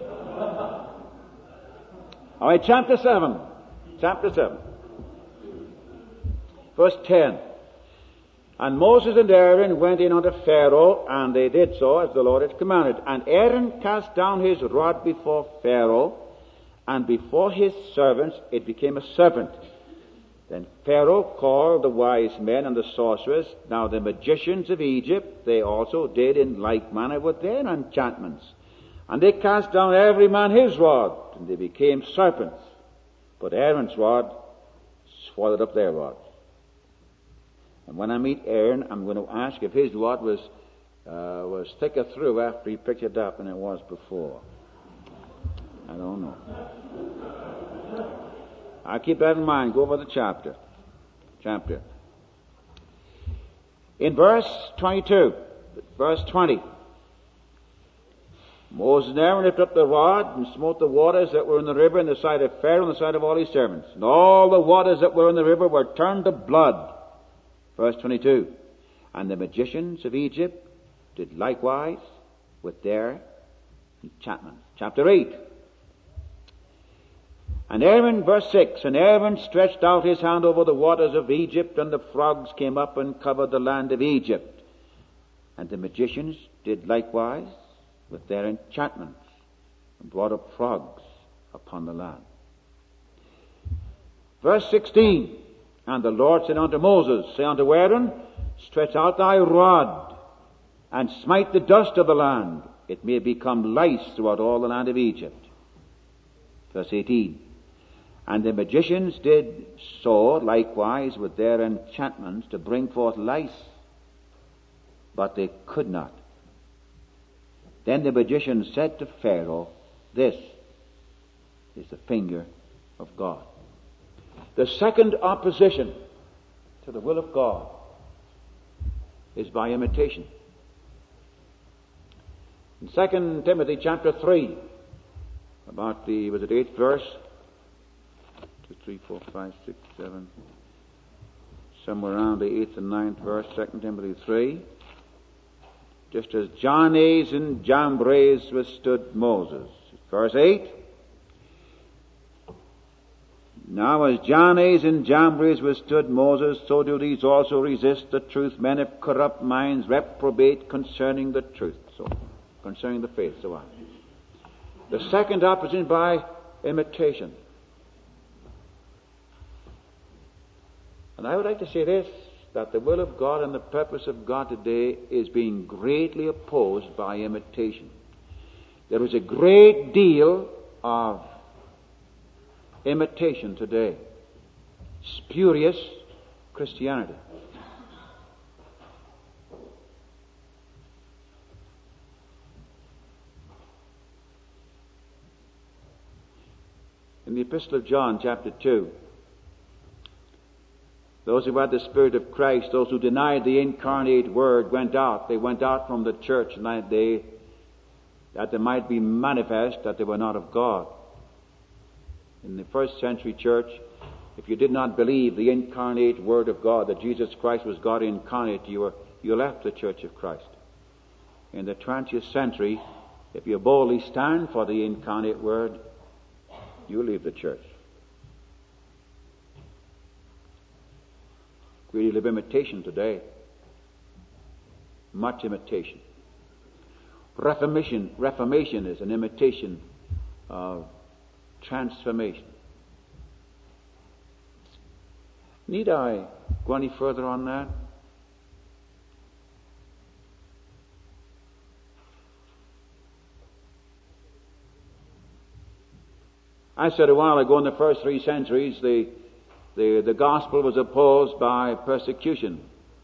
All right, chapter seven. Chapter seven. Verse ten. And Moses and Aaron went in unto Pharaoh, and they did so as the Lord had commanded. And Aaron cast down his rod before Pharaoh, and before his servants it became a serpent. Then Pharaoh called the wise men and the sorcerers. Now the magicians of Egypt, they also did in like manner with their enchantments. And they cast down every man his rod, and they became serpents. But Aaron's rod swallowed up their rods. And when I meet Aaron, I'm going to ask if his rod was uh, was thicker through after he picked it up than it was before. I don't know. I'll keep that in mind. Go over the chapter. Chapter. In verse twenty-two, verse twenty, Moses and Aaron lifted up the rod and smote the waters that were in the river in the sight of Pharaoh and the sight of all his servants. And all the waters that were in the river were turned to blood. Verse twenty-two. And the magicians of Egypt did likewise with their enchantments. Chapter eight. And Aaron, verse six, and Aaron stretched out his hand over the waters of Egypt, and the frogs came up and covered the land of Egypt. And the magicians did likewise with their enchantments, and brought up frogs upon the land. Verse sixteen. And the Lord said unto Moses, say unto Aaron, stretch out thy rod, and smite the dust of the land, it may become lice throughout all the land of Egypt. Verse eighteen. And the magicians did so likewise with their enchantments to bring forth lice, but they could not. Then the magicians said to Pharaoh, this is the finger of God. The second opposition to the will of God is by imitation. In Second Timothy chapter three, about the, was it eighth verse? Two, three, four, five, six, seven. Somewhere around the eighth and ninth verse, Second Timothy three. Just as Jannes and Jambres withstood Moses. Verse eight. Now as Jannes and Jambres withstood Moses, so do these also resist the truth. Men of corrupt minds reprobate concerning the truth. So, concerning the faith, so on. The second opposition by imitation. And I would like to say this, that the will of God and the purpose of God today is being greatly opposed by imitation. There is a great deal of imitation today. Spurious Christianity. In the Epistle of John, chapter two, those who had the Spirit of Christ, those who denied the incarnate Word, went out. They went out from the church in that day, that they might be manifest that they were not of God. In the first century church, if you did not believe the incarnate Word of God, that Jesus Christ was God incarnate, you were you left the Church of Christ. In the twentieth century, if you boldly stand for the incarnate Word, you leave the church. We live imitation today. Much imitation. Reformation, Reformation is an imitation of transformation. Need I go any further on that? I said a while ago, in the first three centuries, the, the, the gospel was opposed by persecution.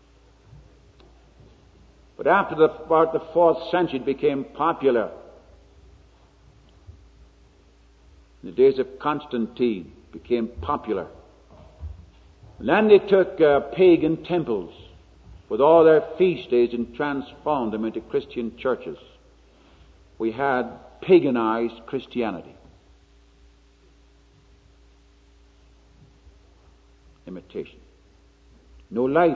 But after the, about the fourth century, it became popular. In the days of Constantine, became popular. And then they took uh, pagan temples with all their feast days and transformed them into Christian churches. We had paganized Christianity. Imitation. No life.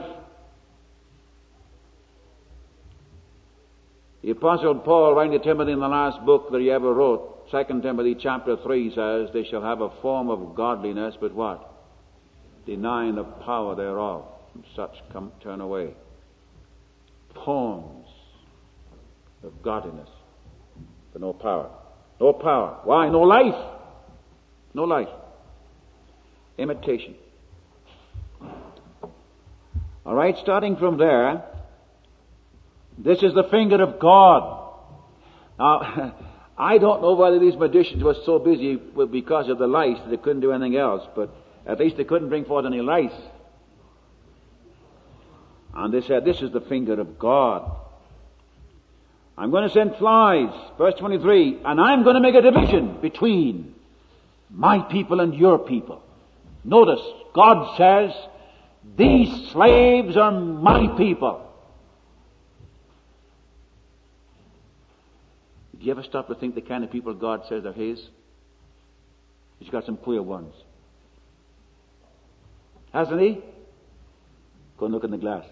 The Apostle Paul, writing to Timothy in the last book that he ever wrote, Second Timothy chapter three, says, they shall have a form of godliness, but what? Denying the power thereof. From such come turn away. Forms of godliness, but no power. No power. Why? No life. No life. Imitation. All right, starting from there, this is the finger of God. Now, I don't know whether these magicians were so busy with, because of the lice that they couldn't do anything else, but at least they couldn't bring forth any lice. And they said, this is the finger of God. I'm going to send flies, verse twenty-three, and I'm going to make a division between my people and your people. Notice, God says, these slaves are my people. Do you ever stop to think the kind of people God says are His? He's got some queer ones. Hasn't He? Go and look in the glass.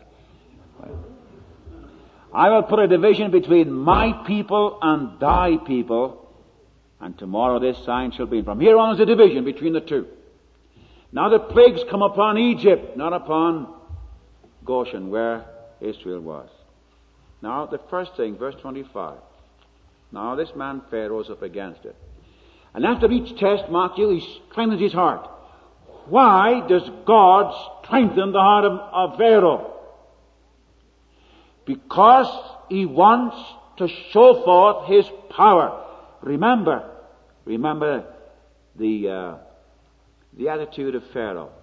I will put a division between my people and thy people, and tomorrow this sign shall be. From here on is a division between the two. Now the plagues come upon Egypt, not upon Goshen, where Israel was. Now the first thing, verse twenty-five. Now this man Pharaoh is up against it. And after each test, mark you, he strengthens his heart. Why does God strengthen the heart of, of Pharaoh? Because he wants to show forth his power. Remember, remember the uh, the attitude of Pharaoh,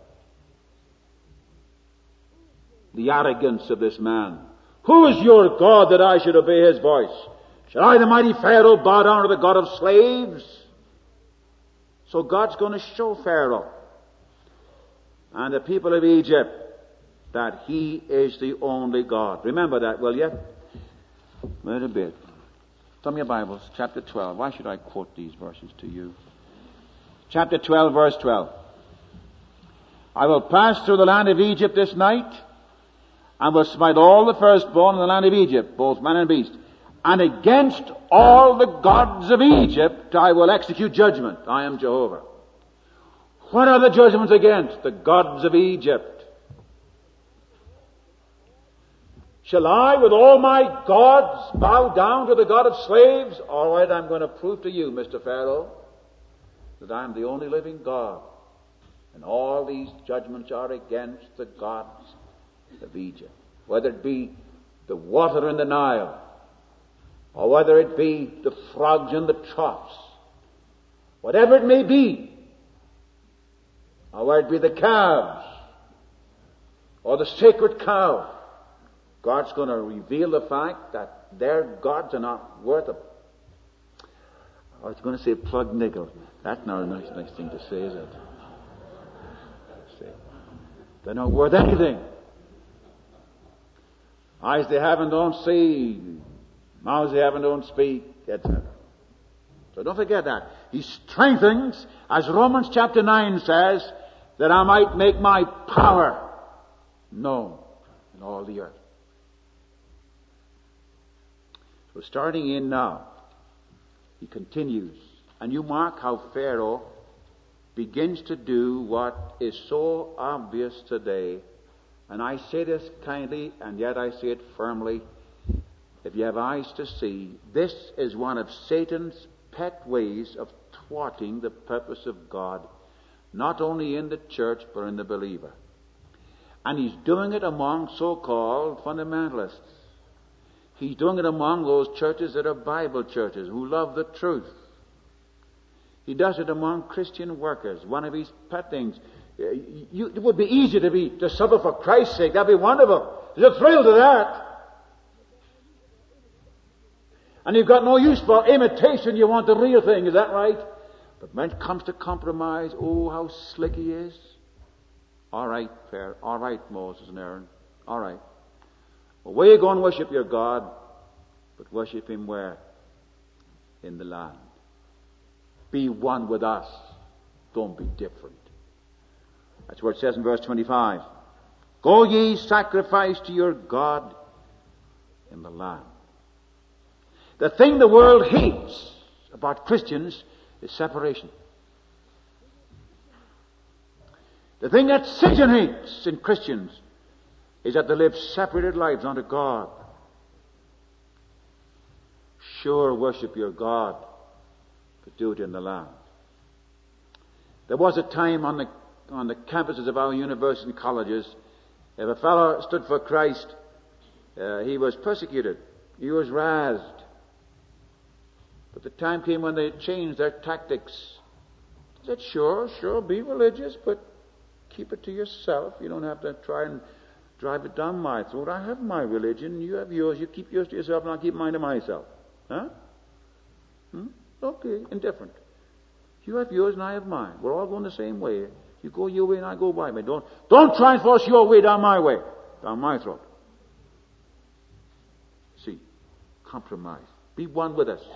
the arrogance of this man. Who is your God that I should obey his voice? Shall I, the mighty Pharaoh, bow down to the God of slaves? So God's going to show Pharaoh and the people of Egypt that He is the only God. Remember that, will you? Wait a bit. From your Bibles, chapter twelve. Why should I quote these verses to you? Chapter twelve, verse twelve. I will pass through the land of Egypt this night, and will smite all the firstborn in the land of Egypt, both man and beast. And against all the gods of Egypt I will execute judgment. I am Jehovah. What are the judgments against? The gods of Egypt. Shall I, with all my gods, bow down to the God of slaves? All right, I'm going to prove to you, Mister Pharaoh, that I'm the only living God. And all these judgments are against the gods of Egypt. Whether it be the water in the Nile, or whether it be the frogs in the troughs, whatever it may be, or whether it be the calves, or the sacred cow, God's going to reveal the fact that their gods are not worth a... I was going to say plug nickel. That's not a nice, nice thing to say, is it? They're not worth anything. Eyes they have and don't see, mouths they have and don't speak, et cetera. So don't forget that. He strengthens, as Romans chapter nine says, that I might make my power known in all the earth. So starting in now, he continues. And you mark how Pharaoh begins to do what is so obvious today. And I say this kindly, and yet I say it firmly. If you have eyes to see, this is one of Satan's pet ways of thwarting the purpose of God, not only in the church, but in the believer. And he's doing it among so-called fundamentalists. He's doing it among those churches that are Bible churches, who love the truth. He does it among Christian workers, one of his pet things. You, it would be easy to be to suffer for Christ's sake. That'd be wonderful. There's a thrill to that. And you've got no use for imitation. You want the real thing. Is that right? But when it comes to compromise, oh, how slick he is. All right, fair. All right, Moses and Aaron. All right. Well, where you go and worship your God, but worship him where? In the land. Be one with us. Don't be different. That's what it says in verse twenty-five. Go ye sacrifice to your God in the land. The thing the world hates about Christians is separation. The thing that Satan hates in Christians is that they live separated lives unto God. Sure, worship your God, but do it in the land. There was a time on the on the campuses of our universities and colleges, if a fellow stood for Christ, uh, he was persecuted. He was razzed. But the time came when they changed their tactics. They said, sure, sure, be religious, but keep it to yourself. You don't have to try and drive it down my throat. I have my religion. You have yours. You keep yours to yourself, and I'll keep mine to myself. Huh? Hmm? Okay, indifferent. You have yours, and I have mine. We're all going the same way. You go your way, and I go my way. Don't, don't try and force your way down my way, down my throat. See, compromise. Be one with us.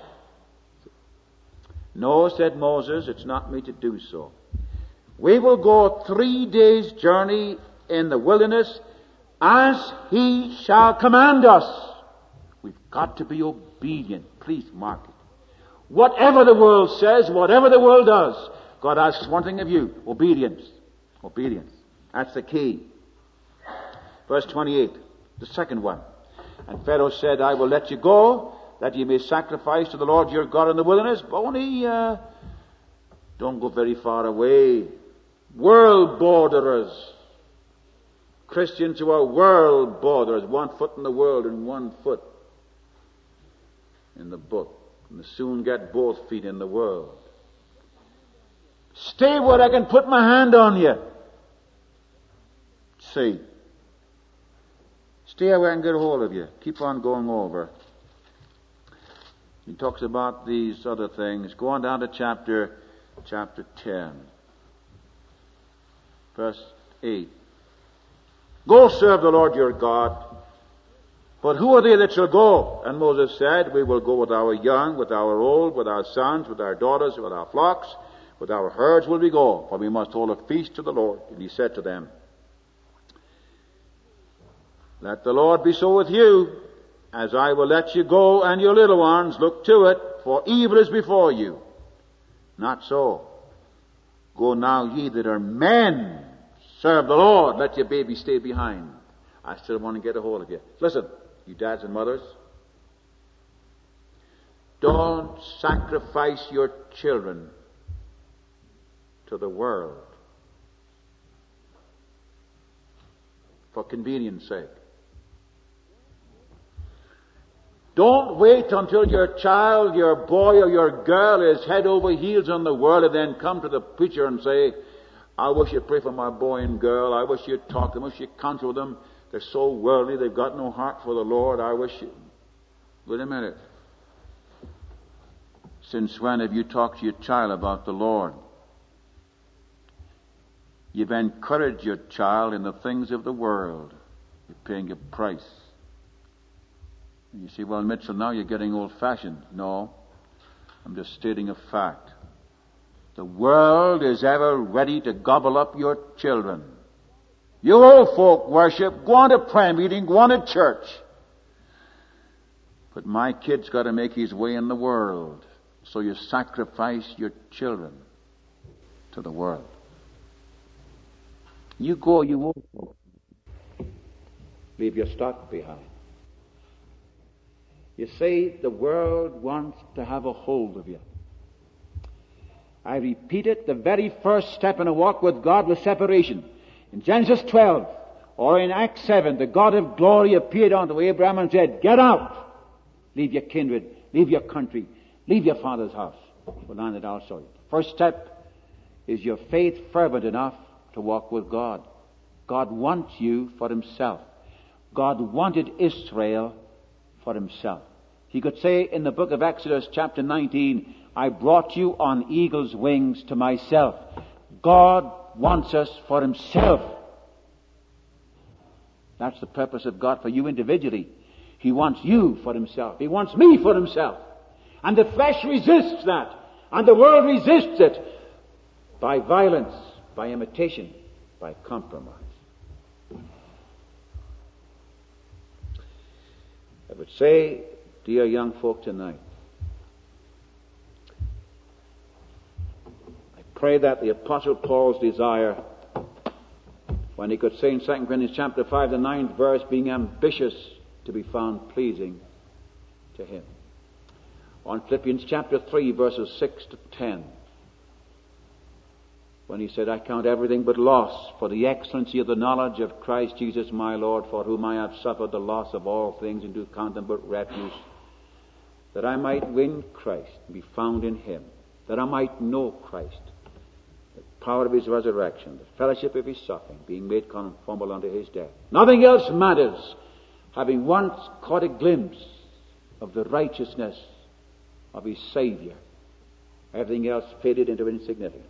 No, said Moses, it's not me to do so. We will go three days' journey in the wilderness as he shall command us. We've got to be obedient. Please mark it. Whatever the world says, whatever the world does, God asks one thing of you. Obedience. Obedience. That's the key. Verse twenty-eight. The second one. And Pharaoh said, I will let you go, that you may sacrifice to the Lord your God in the wilderness, but only uh, don't go very far away. World borderers. Christians who are world borderers, one foot in the world and one foot in the book. And they soon get both feet in the world. Stay where I can put my hand on you. See. Stay where I can get a hold of you. Keep on going over. He talks about these other things. Go on down to chapter, chapter ten. Verse eight. Go serve the Lord your God. But who are they that shall go? And Moses said, we will go with our young, with our old, with our sons, with our daughters, with our flocks, with our herds will we go, for we must hold a feast to the Lord. And he said to them, let the Lord be so with you, as I will let you go and your little ones. Look to it, for evil is before you. Not so. Go now, ye that are men, serve the Lord. Let your baby stay behind. I still want to get a hold of you. Listen, you dads and mothers, don't sacrifice your children to the world for convenience sake. Don't wait until your child, your boy or your girl is head over heels on the world and then come to the preacher and say, I wish you'd pray for my boy and girl. I wish you'd talk to them. I wish you'd counsel them. They're so worldly. They've got no heart for the Lord. I wish you... Wait a minute. Since when have you talked to your child about the Lord? You've encouraged your child in the things of the world. You're paying a price. And you say, well, Mitchell, now you're getting old-fashioned. No, I'm just stating a fact. The world is ever ready to gobble up your children. You old folk worship, go on to prayer meeting, go on to church. But my kid's got to make his way in the world. So you sacrifice your children to the world. You go, you old folk. Leave your stock behind. You see, the world wants to have a hold of you. I repeat it, the very first step in a walk with God was separation. In Genesis twelve, or in Acts seven, the God of glory appeared unto Abraham and said, get out! Leave your kindred, leave your country, leave your father's house, for land that I'll show you. The first step is your faith fervent enough to walk with God. God wants you for himself. God wanted Israel for himself. He could say in the book of Exodus chapter nineteen, I brought you on eagle's wings to myself. God wants us for himself. That's the purpose of God for you individually. He wants you for himself. He wants me for himself. And the flesh resists that. And the world resists it by violence, by imitation, by compromise. I would say, dear young folk tonight, I pray that the Apostle Paul's desire, when he could say in Second Corinthians chapter five, the ninth verse, being ambitious to be found pleasing to him. On Philippians chapter three, verses six to ten, when he said, I count everything but loss for the excellency of the knowledge of Christ Jesus my Lord, for whom I have suffered the loss of all things, and do count them but refuse, that I might win Christ and be found in him, that I might know Christ, the power of his resurrection, the fellowship of his suffering, being made conformable unto his death. Nothing else matters, having once caught a glimpse of the righteousness of his Savior. Everything else faded into insignificance.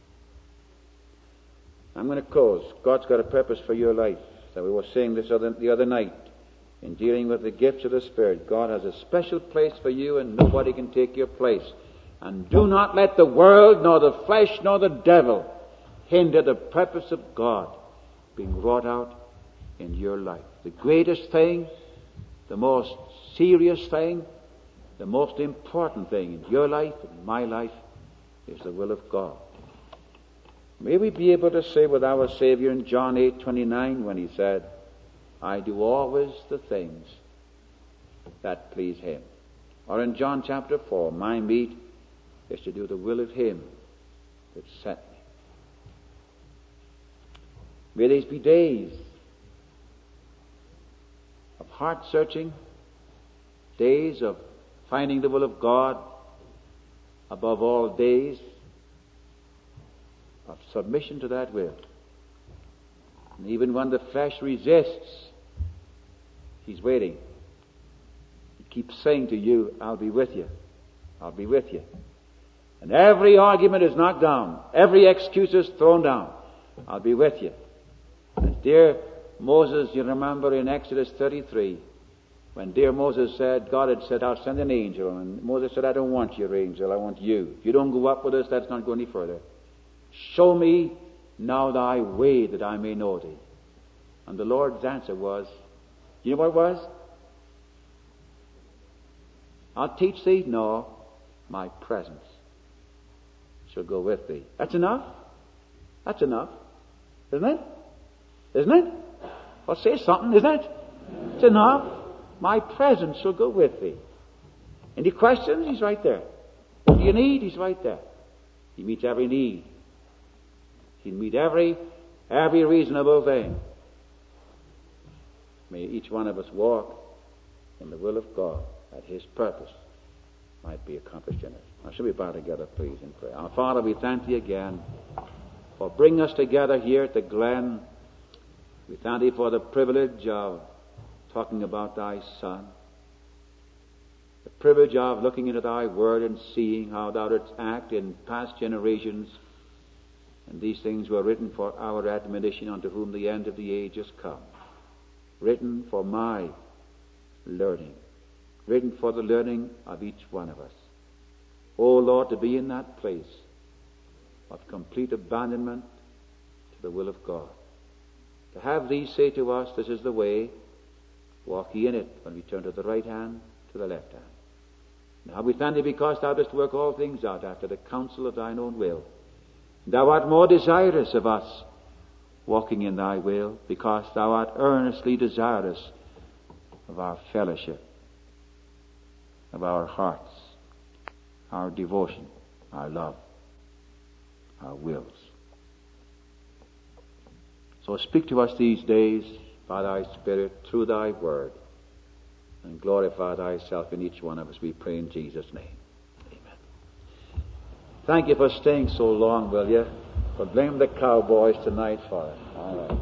I'm going to close. God's got a purpose for your life. That we were saying this other, the other night in dealing with the gifts of the Spirit. God has a special place for you, and nobody can take your place. And do not let the world, nor the flesh, nor the devil hinder the purpose of God being wrought out in your life. The greatest thing, the most serious thing, the most important thing in your life and my life is the will of God. May we be able to say with our Savior in John eight twenty-nine, when he said, I do always the things that please him. Or in John chapter four, my meat is to do the will of him that sent me. May these be days of heart searching, days of finding the will of God, above all days of submission to that will. And even when the flesh resists, he's waiting. He keeps saying to you, I'll be with you. I'll be with you. And every argument is knocked down. Every excuse is thrown down. I'll be with you. As dear Moses, you remember in Exodus thirty-three, when dear Moses said, God had said, I'll send an angel. And Moses said, I don't want your angel, I want you. If you don't go up with us, let's not go any further. Show me now thy way that I may know thee. And the Lord's answer was, you know what it was? I'll teach thee? No, my presence shall go with thee. That's enough? That's enough. Isn't it? Isn't it? Well, say something, isn't it? It's enough. My presence shall go with thee. Any questions? He's right there. What do you need? He's right there. He meets every need. He'll meet every, every reasonable thing. May each one of us walk in the will of God, that his purpose might be accomplished in it. Now, shall we bow together, please, in prayer? Our Father, we thank thee again for bringing us together here at the Glen. We thank thee for the privilege of talking about thy Son, the privilege of looking into thy word and seeing how thou didst act in past generations. And these things were written for our admonition, unto whom the end of the age is come. Written for my learning. Written for the learning of each one of us. O Lord, to be in that place of complete abandonment to the will of God. To have thee say to us, this is the way, walk ye in it, when we turn to the right hand, to the left hand. Now we thank thee because thou dost work all things out after the counsel of thine own will. Thou art more desirous of us walking in thy will, because thou art earnestly desirous of our fellowship, of our hearts, our devotion, our love, our wills. So speak to us these days by thy Spirit, through thy word, and glorify thyself in each one of us, we pray in Jesus' name. Thank you for staying so long, will you? But blame the cowboys tonight for it. All right.